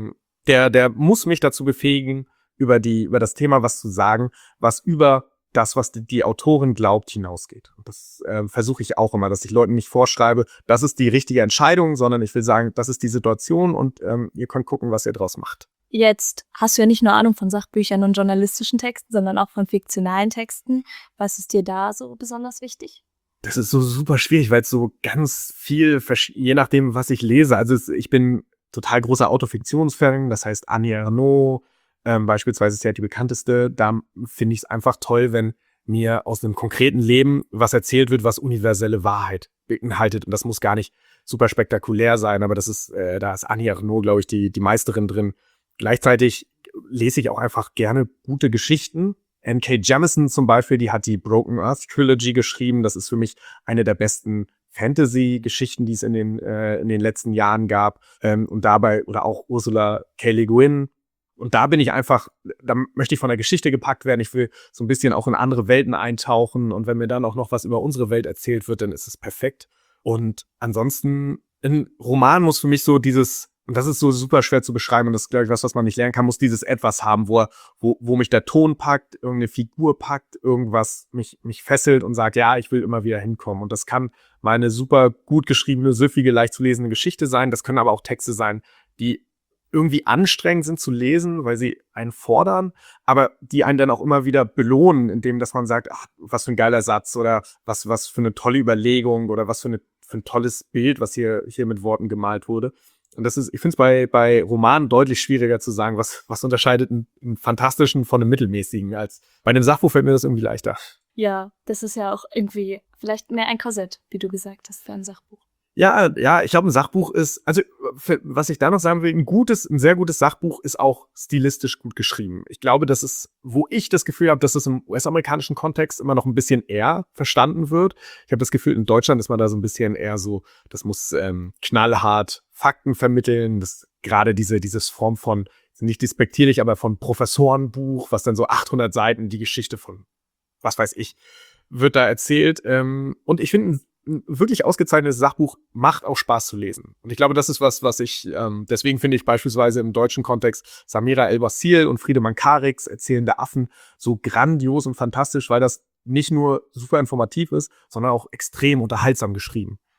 der muss mich dazu befähigen, über das Thema was zu sagen, was über das, was die Autorin glaubt, hinausgeht. Und das versuche ich auch immer, dass ich Leuten nicht vorschreibe, das ist die richtige Entscheidung, sondern ich will sagen, das ist die Situation und ihr könnt gucken, was ihr draus macht. Jetzt hast du ja nicht nur Ahnung von Sachbüchern und journalistischen Texten, sondern auch von fiktionalen Texten. Was ist dir da so besonders wichtig? Das ist so super schwierig, weil es so ganz viel, je nachdem, was ich lese. Also ich bin total großer Autofiktionsfan, das heißt Annie Ernaux, beispielsweise ist ja die bekannteste. Da finde ich es einfach toll, wenn mir aus einem konkreten Leben was erzählt wird, was universelle Wahrheit beinhaltet. Und das muss gar nicht super spektakulär sein, aber das ist, da ist Annie Ernaux, glaube ich, die Meisterin drin. Gleichzeitig lese ich auch einfach gerne gute Geschichten. N.K. Jemisin zum Beispiel, die hat die Broken Earth Trilogy geschrieben. Das ist für mich eine der besten Fantasy-Geschichten, die es in den letzten Jahren gab. Und dabei, oder auch Ursula K. Le Guin. Und da bin ich einfach, da möchte ich von der Geschichte gepackt werden. Ich will so ein bisschen auch in andere Welten eintauchen. Und wenn mir dann auch noch was über unsere Welt erzählt wird, dann ist es perfekt. Und ansonsten, ein Roman muss für mich so dieses, und das ist so super schwer zu beschreiben, und das ist, glaube ich, was man nicht lernen kann, muss dieses Etwas haben, wo mich der Ton packt, irgendeine Figur packt, irgendwas mich fesselt und sagt, ja, ich will immer wieder hinkommen. Und das kann mal eine super gut geschriebene, süffige, leicht zu lesende Geschichte sein. Das können aber auch Texte sein, die irgendwie anstrengend sind zu lesen, weil sie einen fordern, aber die einen dann auch immer wieder belohnen, indem dass man sagt, ach, was für ein geiler Satz oder was für eine tolle Überlegung oder was für ein tolles Bild, was hier mit Worten gemalt wurde. Und das ist, ich finde es bei Romanen deutlich schwieriger zu sagen, was unterscheidet einen fantastischen von einem mittelmäßigen. Als bei einem Sachbuch fällt mir das irgendwie leichter. Ja, das ist ja auch irgendwie vielleicht mehr ein Korsett, wie du gesagt hast, für ein Sachbuch. Ja, ich glaube, ein Sachbuch ist, also was ich da noch sagen will, ein sehr gutes Sachbuch ist auch stilistisch gut geschrieben. Ich glaube, das ist, wo ich das Gefühl habe, dass es im US-amerikanischen Kontext immer noch ein bisschen eher verstanden wird. Ich habe das Gefühl, in Deutschland ist man da so ein bisschen eher so, das muss knallhart Fakten vermitteln, das gerade dieses Form von, nicht despektierlich, aber von Professorenbuch, was dann so 800 Seiten, die Geschichte von, was weiß ich, wird da erzählt. Und ich finde, ein wirklich ausgezeichnetes Sachbuch macht auch Spaß zu lesen. Und ich glaube, das ist was ich, deswegen finde ich beispielsweise im deutschen Kontext Samira El-Wassil und Friedemann Karicks Erzählende Affen so grandios und fantastisch, weil das nicht nur super informativ ist, sondern auch extrem unterhaltsam geschrieben.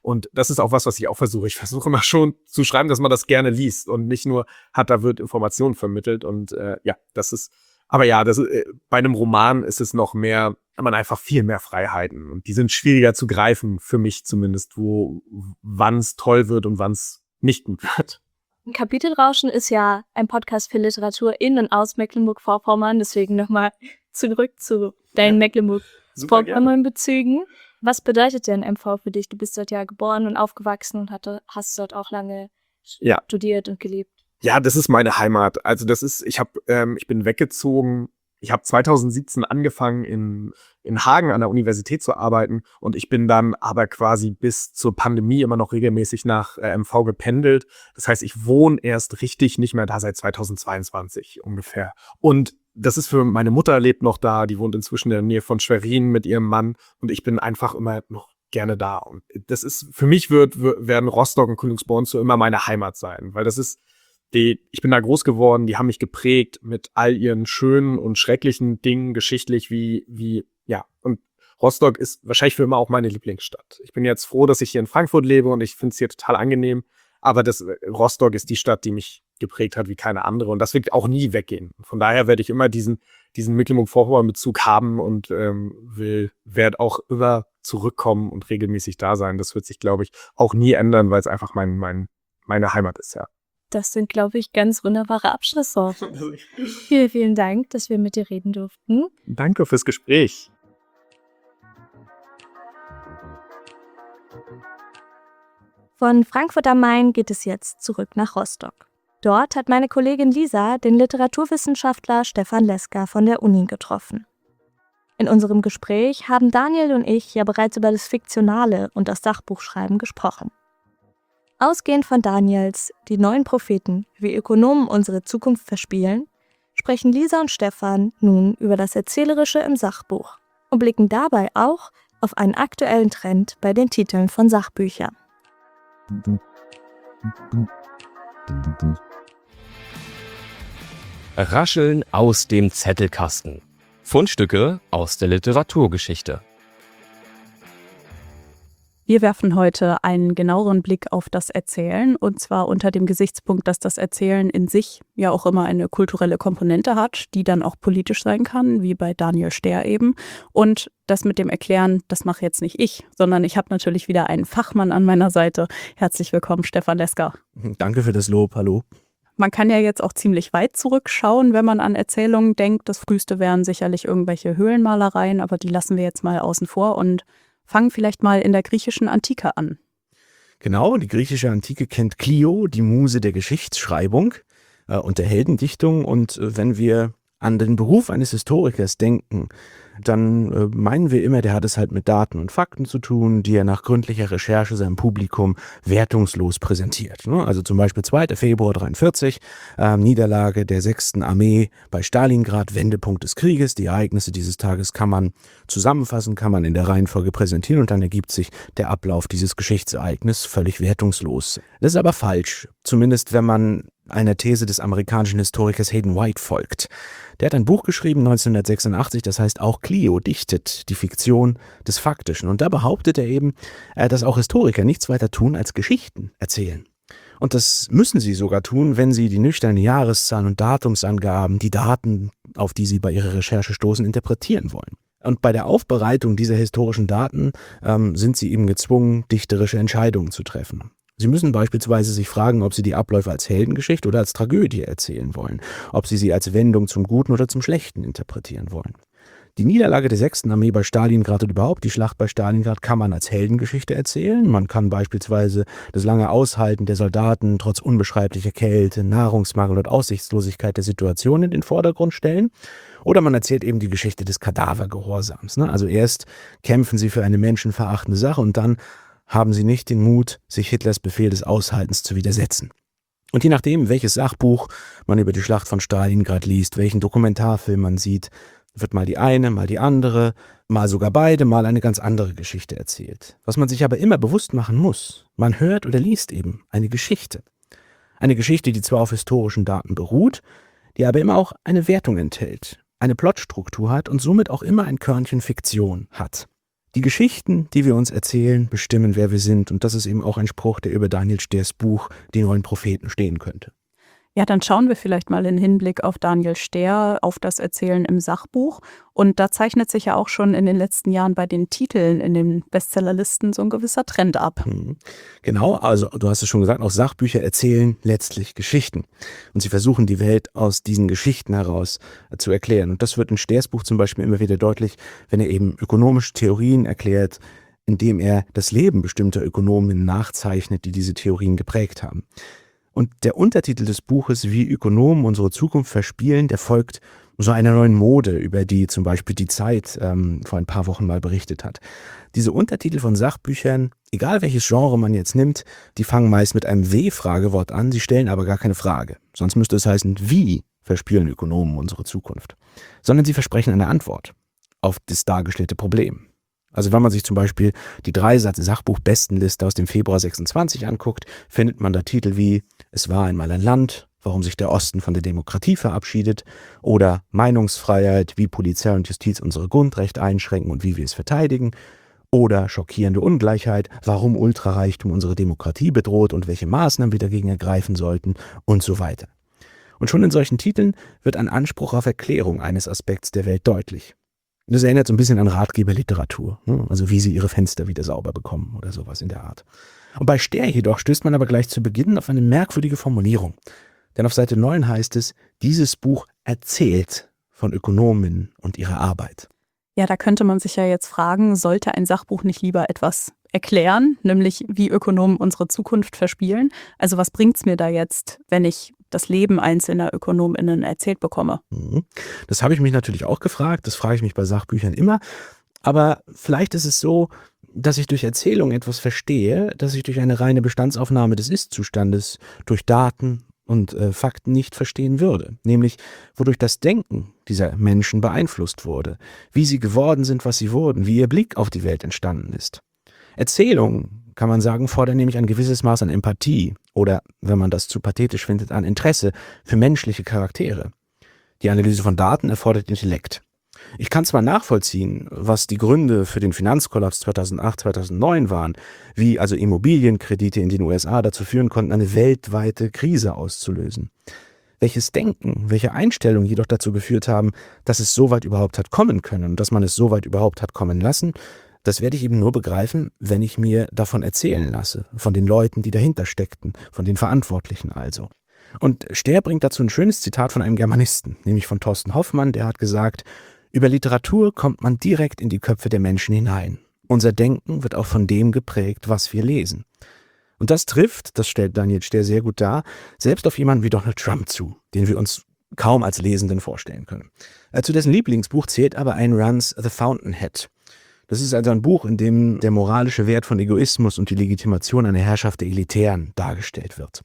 Und das ist auch was ich auch versuche. Ich versuche immer schon zu schreiben, dass man das gerne liest und nicht nur da wird Informationen vermittelt. Und das ist, aber ja, bei einem Roman ist es noch mehr, man einfach viel mehr Freiheiten. Und die sind schwieriger zu greifen, für mich zumindest, wann es toll wird und wann es nicht gut wird. Kapitelrauschen ist ja ein Podcast für Literatur in und aus Mecklenburg-Vorpommern. Deswegen nochmal zurück zu deinen Mecklenburg-Vorpommern-Bezügen. Was bedeutet denn MV für dich? Du bist dort ja geboren und aufgewachsen und hast dort auch lange studiert und gelebt. Ja, das ist meine Heimat. Also ich bin weggezogen. Ich habe 2017 angefangen in Hagen an der Universität zu arbeiten und ich bin dann aber quasi bis zur Pandemie immer noch regelmäßig nach MV gependelt. Das heißt, ich wohne erst richtig nicht mehr da seit 2022 ungefähr. Und das ist für meine Mutter lebt noch da, die wohnt inzwischen in der Nähe von Schwerin mit ihrem Mann und ich bin einfach immer noch gerne da. Und das ist, für mich werden Rostock und Königsborn so immer meine Heimat sein, weil ich bin da groß geworden, die haben mich geprägt mit all ihren schönen und schrecklichen Dingen, geschichtlich und Rostock ist wahrscheinlich für immer auch meine Lieblingsstadt. Ich bin jetzt froh, dass ich hier in Frankfurt lebe und ich finde es hier total angenehm, aber Rostock ist die Stadt, die mich geprägt hat wie keine andere und das wird auch nie weggehen. Von daher werde ich immer diesen Mecklenburg-Vorpommern-Bezug haben und werde auch immer zurückkommen und regelmäßig da sein. Das wird sich, glaube ich, auch nie ändern, weil es einfach meine Heimat ist, ja. Das sind, glaube ich, ganz wunderbare Abschlussworte. Vielen, vielen Dank, dass wir mit dir reden durften. Danke fürs Gespräch. Von Frankfurt am Main geht es jetzt zurück nach Rostock. Dort hat meine Kollegin Lisa den Literaturwissenschaftler Stefan Leska von der Uni getroffen. In unserem Gespräch haben Daniel und ich ja bereits über das Fiktionale und das Sachbuchschreiben gesprochen. Ausgehend von Daniels Die neuen Propheten, wie Ökonomen unsere Zukunft verspielen, sprechen Lisa und Stefan nun über das Erzählerische im Sachbuch und blicken dabei auch auf einen aktuellen Trend bei den Titeln von Sachbüchern. Rascheln aus dem Zettelkasten. Fundstücke aus der Literaturgeschichte. Wir werfen heute einen genaueren Blick auf das Erzählen und zwar unter dem Gesichtspunkt, dass das Erzählen in sich ja auch immer eine kulturelle Komponente hat, die dann auch politisch sein kann, wie bei Daniel Stehr eben. Und das mit dem Erklären, das mache jetzt nicht ich, sondern ich habe natürlich wieder einen Fachmann an meiner Seite. Herzlich willkommen, Stefan Leska. Danke für das Lob, hallo. Man kann ja jetzt auch ziemlich weit zurückschauen, wenn man an Erzählungen denkt. Das Früheste wären sicherlich irgendwelche Höhlenmalereien, aber die lassen wir jetzt mal außen vor und fangen vielleicht mal in der griechischen Antike an. Genau, die griechische Antike kennt Clio, die Muse der Geschichtsschreibung und der Heldendichtung. Und wenn wir an den Beruf eines Historikers denken, dann meinen wir immer, der hat es halt mit Daten und Fakten zu tun, die er nach gründlicher Recherche seinem Publikum wertungslos präsentiert. Also zum Beispiel 2. Februar 1943, Niederlage der 6. Armee bei Stalingrad, Wendepunkt des Krieges. Die Ereignisse dieses Tages kann man zusammenfassen, kann man in der Reihenfolge präsentieren und dann ergibt sich der Ablauf dieses Geschichtsereignisses völlig wertungslos. Das ist aber falsch, zumindest wenn man einer These des amerikanischen Historikers Hayden White folgt. Der hat ein Buch geschrieben 1986, das heißt auch Clio dichtet die Fiktion des Faktischen. Und da behauptet er eben, dass auch Historiker nichts weiter tun als Geschichten erzählen. Und das müssen sie sogar tun, wenn sie die nüchternen Jahreszahlen und Datumsangaben, die Daten, auf die sie bei ihrer Recherche stoßen, interpretieren wollen. Und bei der Aufbereitung dieser historischen Daten sind sie eben gezwungen, dichterische Entscheidungen zu treffen. Sie müssen beispielsweise sich fragen, ob Sie die Abläufe als Heldengeschichte oder als Tragödie erzählen wollen, ob Sie sie als Wendung zum Guten oder zum Schlechten interpretieren wollen. Die Niederlage der 6. Armee bei Stalingrad und überhaupt die Schlacht bei Stalingrad kann man als Heldengeschichte erzählen. Man kann beispielsweise das lange Aushalten der Soldaten trotz unbeschreiblicher Kälte, Nahrungsmangel und Aussichtslosigkeit der Situation in den Vordergrund stellen. Oder man erzählt eben die Geschichte des Kadavergehorsams. Also erst kämpfen sie für eine menschenverachtende Sache und dann haben sie nicht den Mut, sich Hitlers Befehl des Aushaltens zu widersetzen. Und je nachdem, welches Sachbuch man über die Schlacht von Stalingrad liest, welchen Dokumentarfilm man sieht, wird mal die eine, mal die andere, mal sogar beide, mal eine ganz andere Geschichte erzählt. Was man sich aber immer bewusst machen muss, man hört oder liest eben eine Geschichte. Eine Geschichte, die zwar auf historischen Daten beruht, die aber immer auch eine Wertung enthält, eine Plotstruktur hat und somit auch immer ein Körnchen Fiktion hat. Die Geschichten, die wir uns erzählen, bestimmen, wer wir sind. Und das ist eben auch ein Spruch, der über Daniel Stehrs Buch Die neuen Propheten stehen könnte. Ja, dann schauen wir vielleicht mal in Hinblick auf Daniel Stehr, auf das Erzählen im Sachbuch. Und da zeichnet sich ja auch schon in den letzten Jahren bei den Titeln in den Bestsellerlisten so ein gewisser Trend ab. Genau, also du hast es schon gesagt, auch Sachbücher erzählen letztlich Geschichten. Und sie versuchen die Welt aus diesen Geschichten heraus zu erklären. Und das wird in Stehrs Buch zum Beispiel immer wieder deutlich, wenn er eben ökonomische Theorien erklärt, indem er das Leben bestimmter Ökonomen nachzeichnet, die diese Theorien geprägt haben. Und der Untertitel des Buches, wie Ökonomen unsere Zukunft verspielen, der folgt so einer neuen Mode, über die zum Beispiel die Zeit vor ein paar Wochen mal berichtet hat. Diese Untertitel von Sachbüchern, egal welches Genre man jetzt nimmt, die fangen meist mit einem W-Fragewort an, sie stellen aber gar keine Frage. Sonst müsste es heißen, wie verspielen Ökonomen unsere Zukunft? Sondern sie versprechen eine Antwort auf das dargestellte Problem. Also wenn man sich zum Beispiel die 3-Satz-Sachbuch-Bestenliste aus dem Februar 26 anguckt, findet man da Titel wie Es war einmal ein Land, warum sich der Osten von der Demokratie verabschiedet, oder Meinungsfreiheit, wie Polizei und Justiz unsere Grundrechte einschränken und wie wir es verteidigen, oder Schockierende Ungleichheit, warum Ultrareichtum unsere Demokratie bedroht und welche Maßnahmen wir dagegen ergreifen sollten und so weiter. Und schon in solchen Titeln wird ein Anspruch auf Erklärung eines Aspekts der Welt deutlich. Das erinnert so ein bisschen an Ratgeberliteratur, also wie sie ihre Fenster wieder sauber bekommen oder sowas in der Art. Und bei Stehr jedoch stößt man aber gleich zu Beginn auf eine merkwürdige Formulierung. Denn auf Seite 9 heißt es, dieses Buch erzählt von Ökonomen und ihrer Arbeit. Ja, da könnte man sich ja jetzt fragen, sollte ein Sachbuch nicht lieber etwas erklären, nämlich wie Ökonomen unsere Zukunft verspielen? Also was bringt's mir da jetzt, wenn ich das Leben einzelner ÖkonomInnen erzählt bekomme? Das habe ich mich natürlich auch gefragt, das frage ich mich bei Sachbüchern immer. Aber vielleicht ist es so, dass ich durch Erzählung etwas verstehe, das ich durch eine reine Bestandsaufnahme des Ist-Zustandes, durch Daten und Fakten nicht verstehen würde. Nämlich, wodurch das Denken dieser Menschen beeinflusst wurde, wie sie geworden sind, was sie wurden, wie ihr Blick auf die Welt entstanden ist. Erzählungen, kann man sagen, fordern nämlich ein gewisses Maß an Empathie oder, wenn man das zu pathetisch findet, an Interesse für menschliche Charaktere. Die Analyse von Daten erfordert Intellekt. Ich kann zwar nachvollziehen, was die Gründe für den Finanzkollaps 2008, 2009 waren, wie also Immobilienkredite in den USA dazu führen konnten, eine weltweite Krise auszulösen. Welches Denken, welche Einstellung jedoch dazu geführt haben, dass es so weit überhaupt hat kommen können und dass man es so weit überhaupt hat kommen lassen, das werde ich eben nur begreifen, wenn ich mir davon erzählen lasse, von den Leuten, die dahinter steckten, von den Verantwortlichen also. Und Stehr bringt dazu ein schönes Zitat von einem Germanisten, nämlich von Thorsten Hoffmann, der hat gesagt, über Literatur kommt man direkt in die Köpfe der Menschen hinein. Unser Denken wird auch von dem geprägt, was wir lesen. Und das trifft, das stellt Daniel Stehr sehr gut dar, selbst auf jemanden wie Donald Trump zu, den wir uns kaum als Lesenden vorstellen können. Zu dessen Lieblingsbuch zählt aber Ayn Rands The Fountainhead. Das ist also ein Buch, in dem der moralische Wert von Egoismus und die Legitimation einer Herrschaft der Elitären dargestellt wird.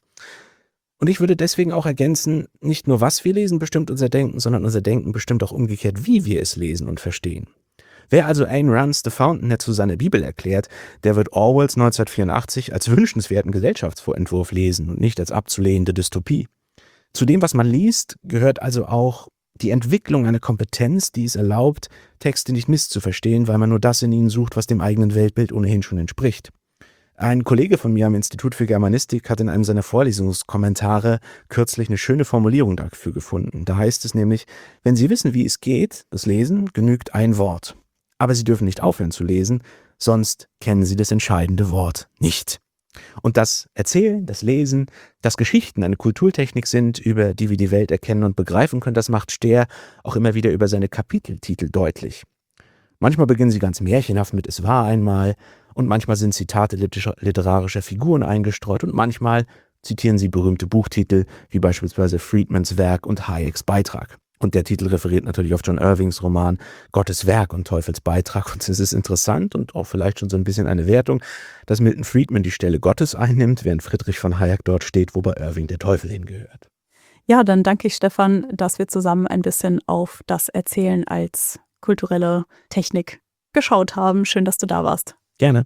Und ich würde deswegen auch ergänzen, nicht nur was wir lesen bestimmt unser Denken, sondern unser Denken bestimmt auch umgekehrt, wie wir es lesen und verstehen. Wer also Ayn Rands The Fountainhead zu seiner Bibel erklärt, der wird Orwells 1984 als wünschenswerten Gesellschaftsvorentwurf lesen und nicht als abzulehnende Dystopie. Zu dem, was man liest, gehört also auch die Entwicklung einer Kompetenz, die es erlaubt, Texte nicht misszuverstehen, weil man nur das in ihnen sucht, was dem eigenen Weltbild ohnehin schon entspricht. Ein Kollege von mir am Institut für Germanistik hat in einem seiner Vorlesungskommentare kürzlich eine schöne Formulierung dafür gefunden. Da heißt es nämlich, wenn Sie wissen, wie es geht, das Lesen, genügt ein Wort. Aber Sie dürfen nicht aufhören zu lesen, sonst kennen Sie das entscheidende Wort nicht. Und das Erzählen, das Lesen, dass Geschichten eine Kulturtechnik sind, über die wir die Welt erkennen und begreifen können, das macht Stehr auch immer wieder über seine Kapiteltitel deutlich. Manchmal beginnen sie ganz märchenhaft mit Es war einmal und manchmal sind Zitate literarischer Figuren eingestreut und manchmal zitieren sie berühmte Buchtitel, wie beispielsweise Friedmans Werk und Hayeks Beitrag. Und der Titel referiert natürlich auf John Irvings Roman Gottes Werk und Teufels Beitrag. Und es ist interessant und auch vielleicht schon so ein bisschen eine Wertung, dass Milton Friedman die Stelle Gottes einnimmt, während Friedrich von Hayek dort steht, wo bei Irving der Teufel hingehört. Ja, dann danke ich Stefan, dass wir zusammen ein bisschen auf das Erzählen als kulturelle Technik geschaut haben. Schön, dass du da warst. Gerne.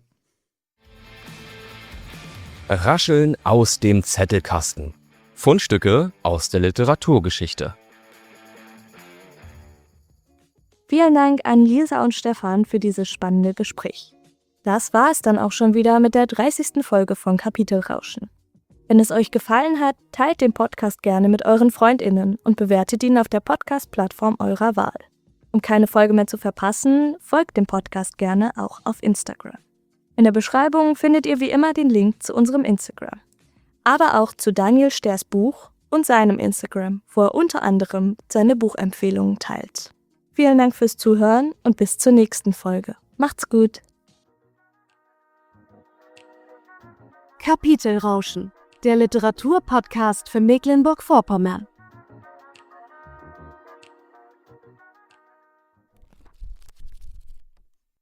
Rascheln aus dem Zettelkasten. Fundstücke aus der Literaturgeschichte. Vielen Dank an Lisa und Stefan für dieses spannende Gespräch. Das war es dann auch schon wieder mit der 30. Folge von Kapitelrauschen. Wenn es euch gefallen hat, teilt den Podcast gerne mit euren FreundInnen und bewertet ihn auf der Podcast-Plattform eurer Wahl. Um keine Folge mehr zu verpassen, folgt dem Podcast gerne auch auf Instagram. In der Beschreibung findet ihr wie immer den Link zu unserem Instagram. Aber auch zu Daniel Stehrs Buch und seinem Instagram, wo er unter anderem seine Buchempfehlungen teilt. Vielen Dank fürs Zuhören und bis zur nächsten Folge. Macht's gut! Kapitelrauschen, der Literaturpodcast für Mecklenburg-Vorpommern.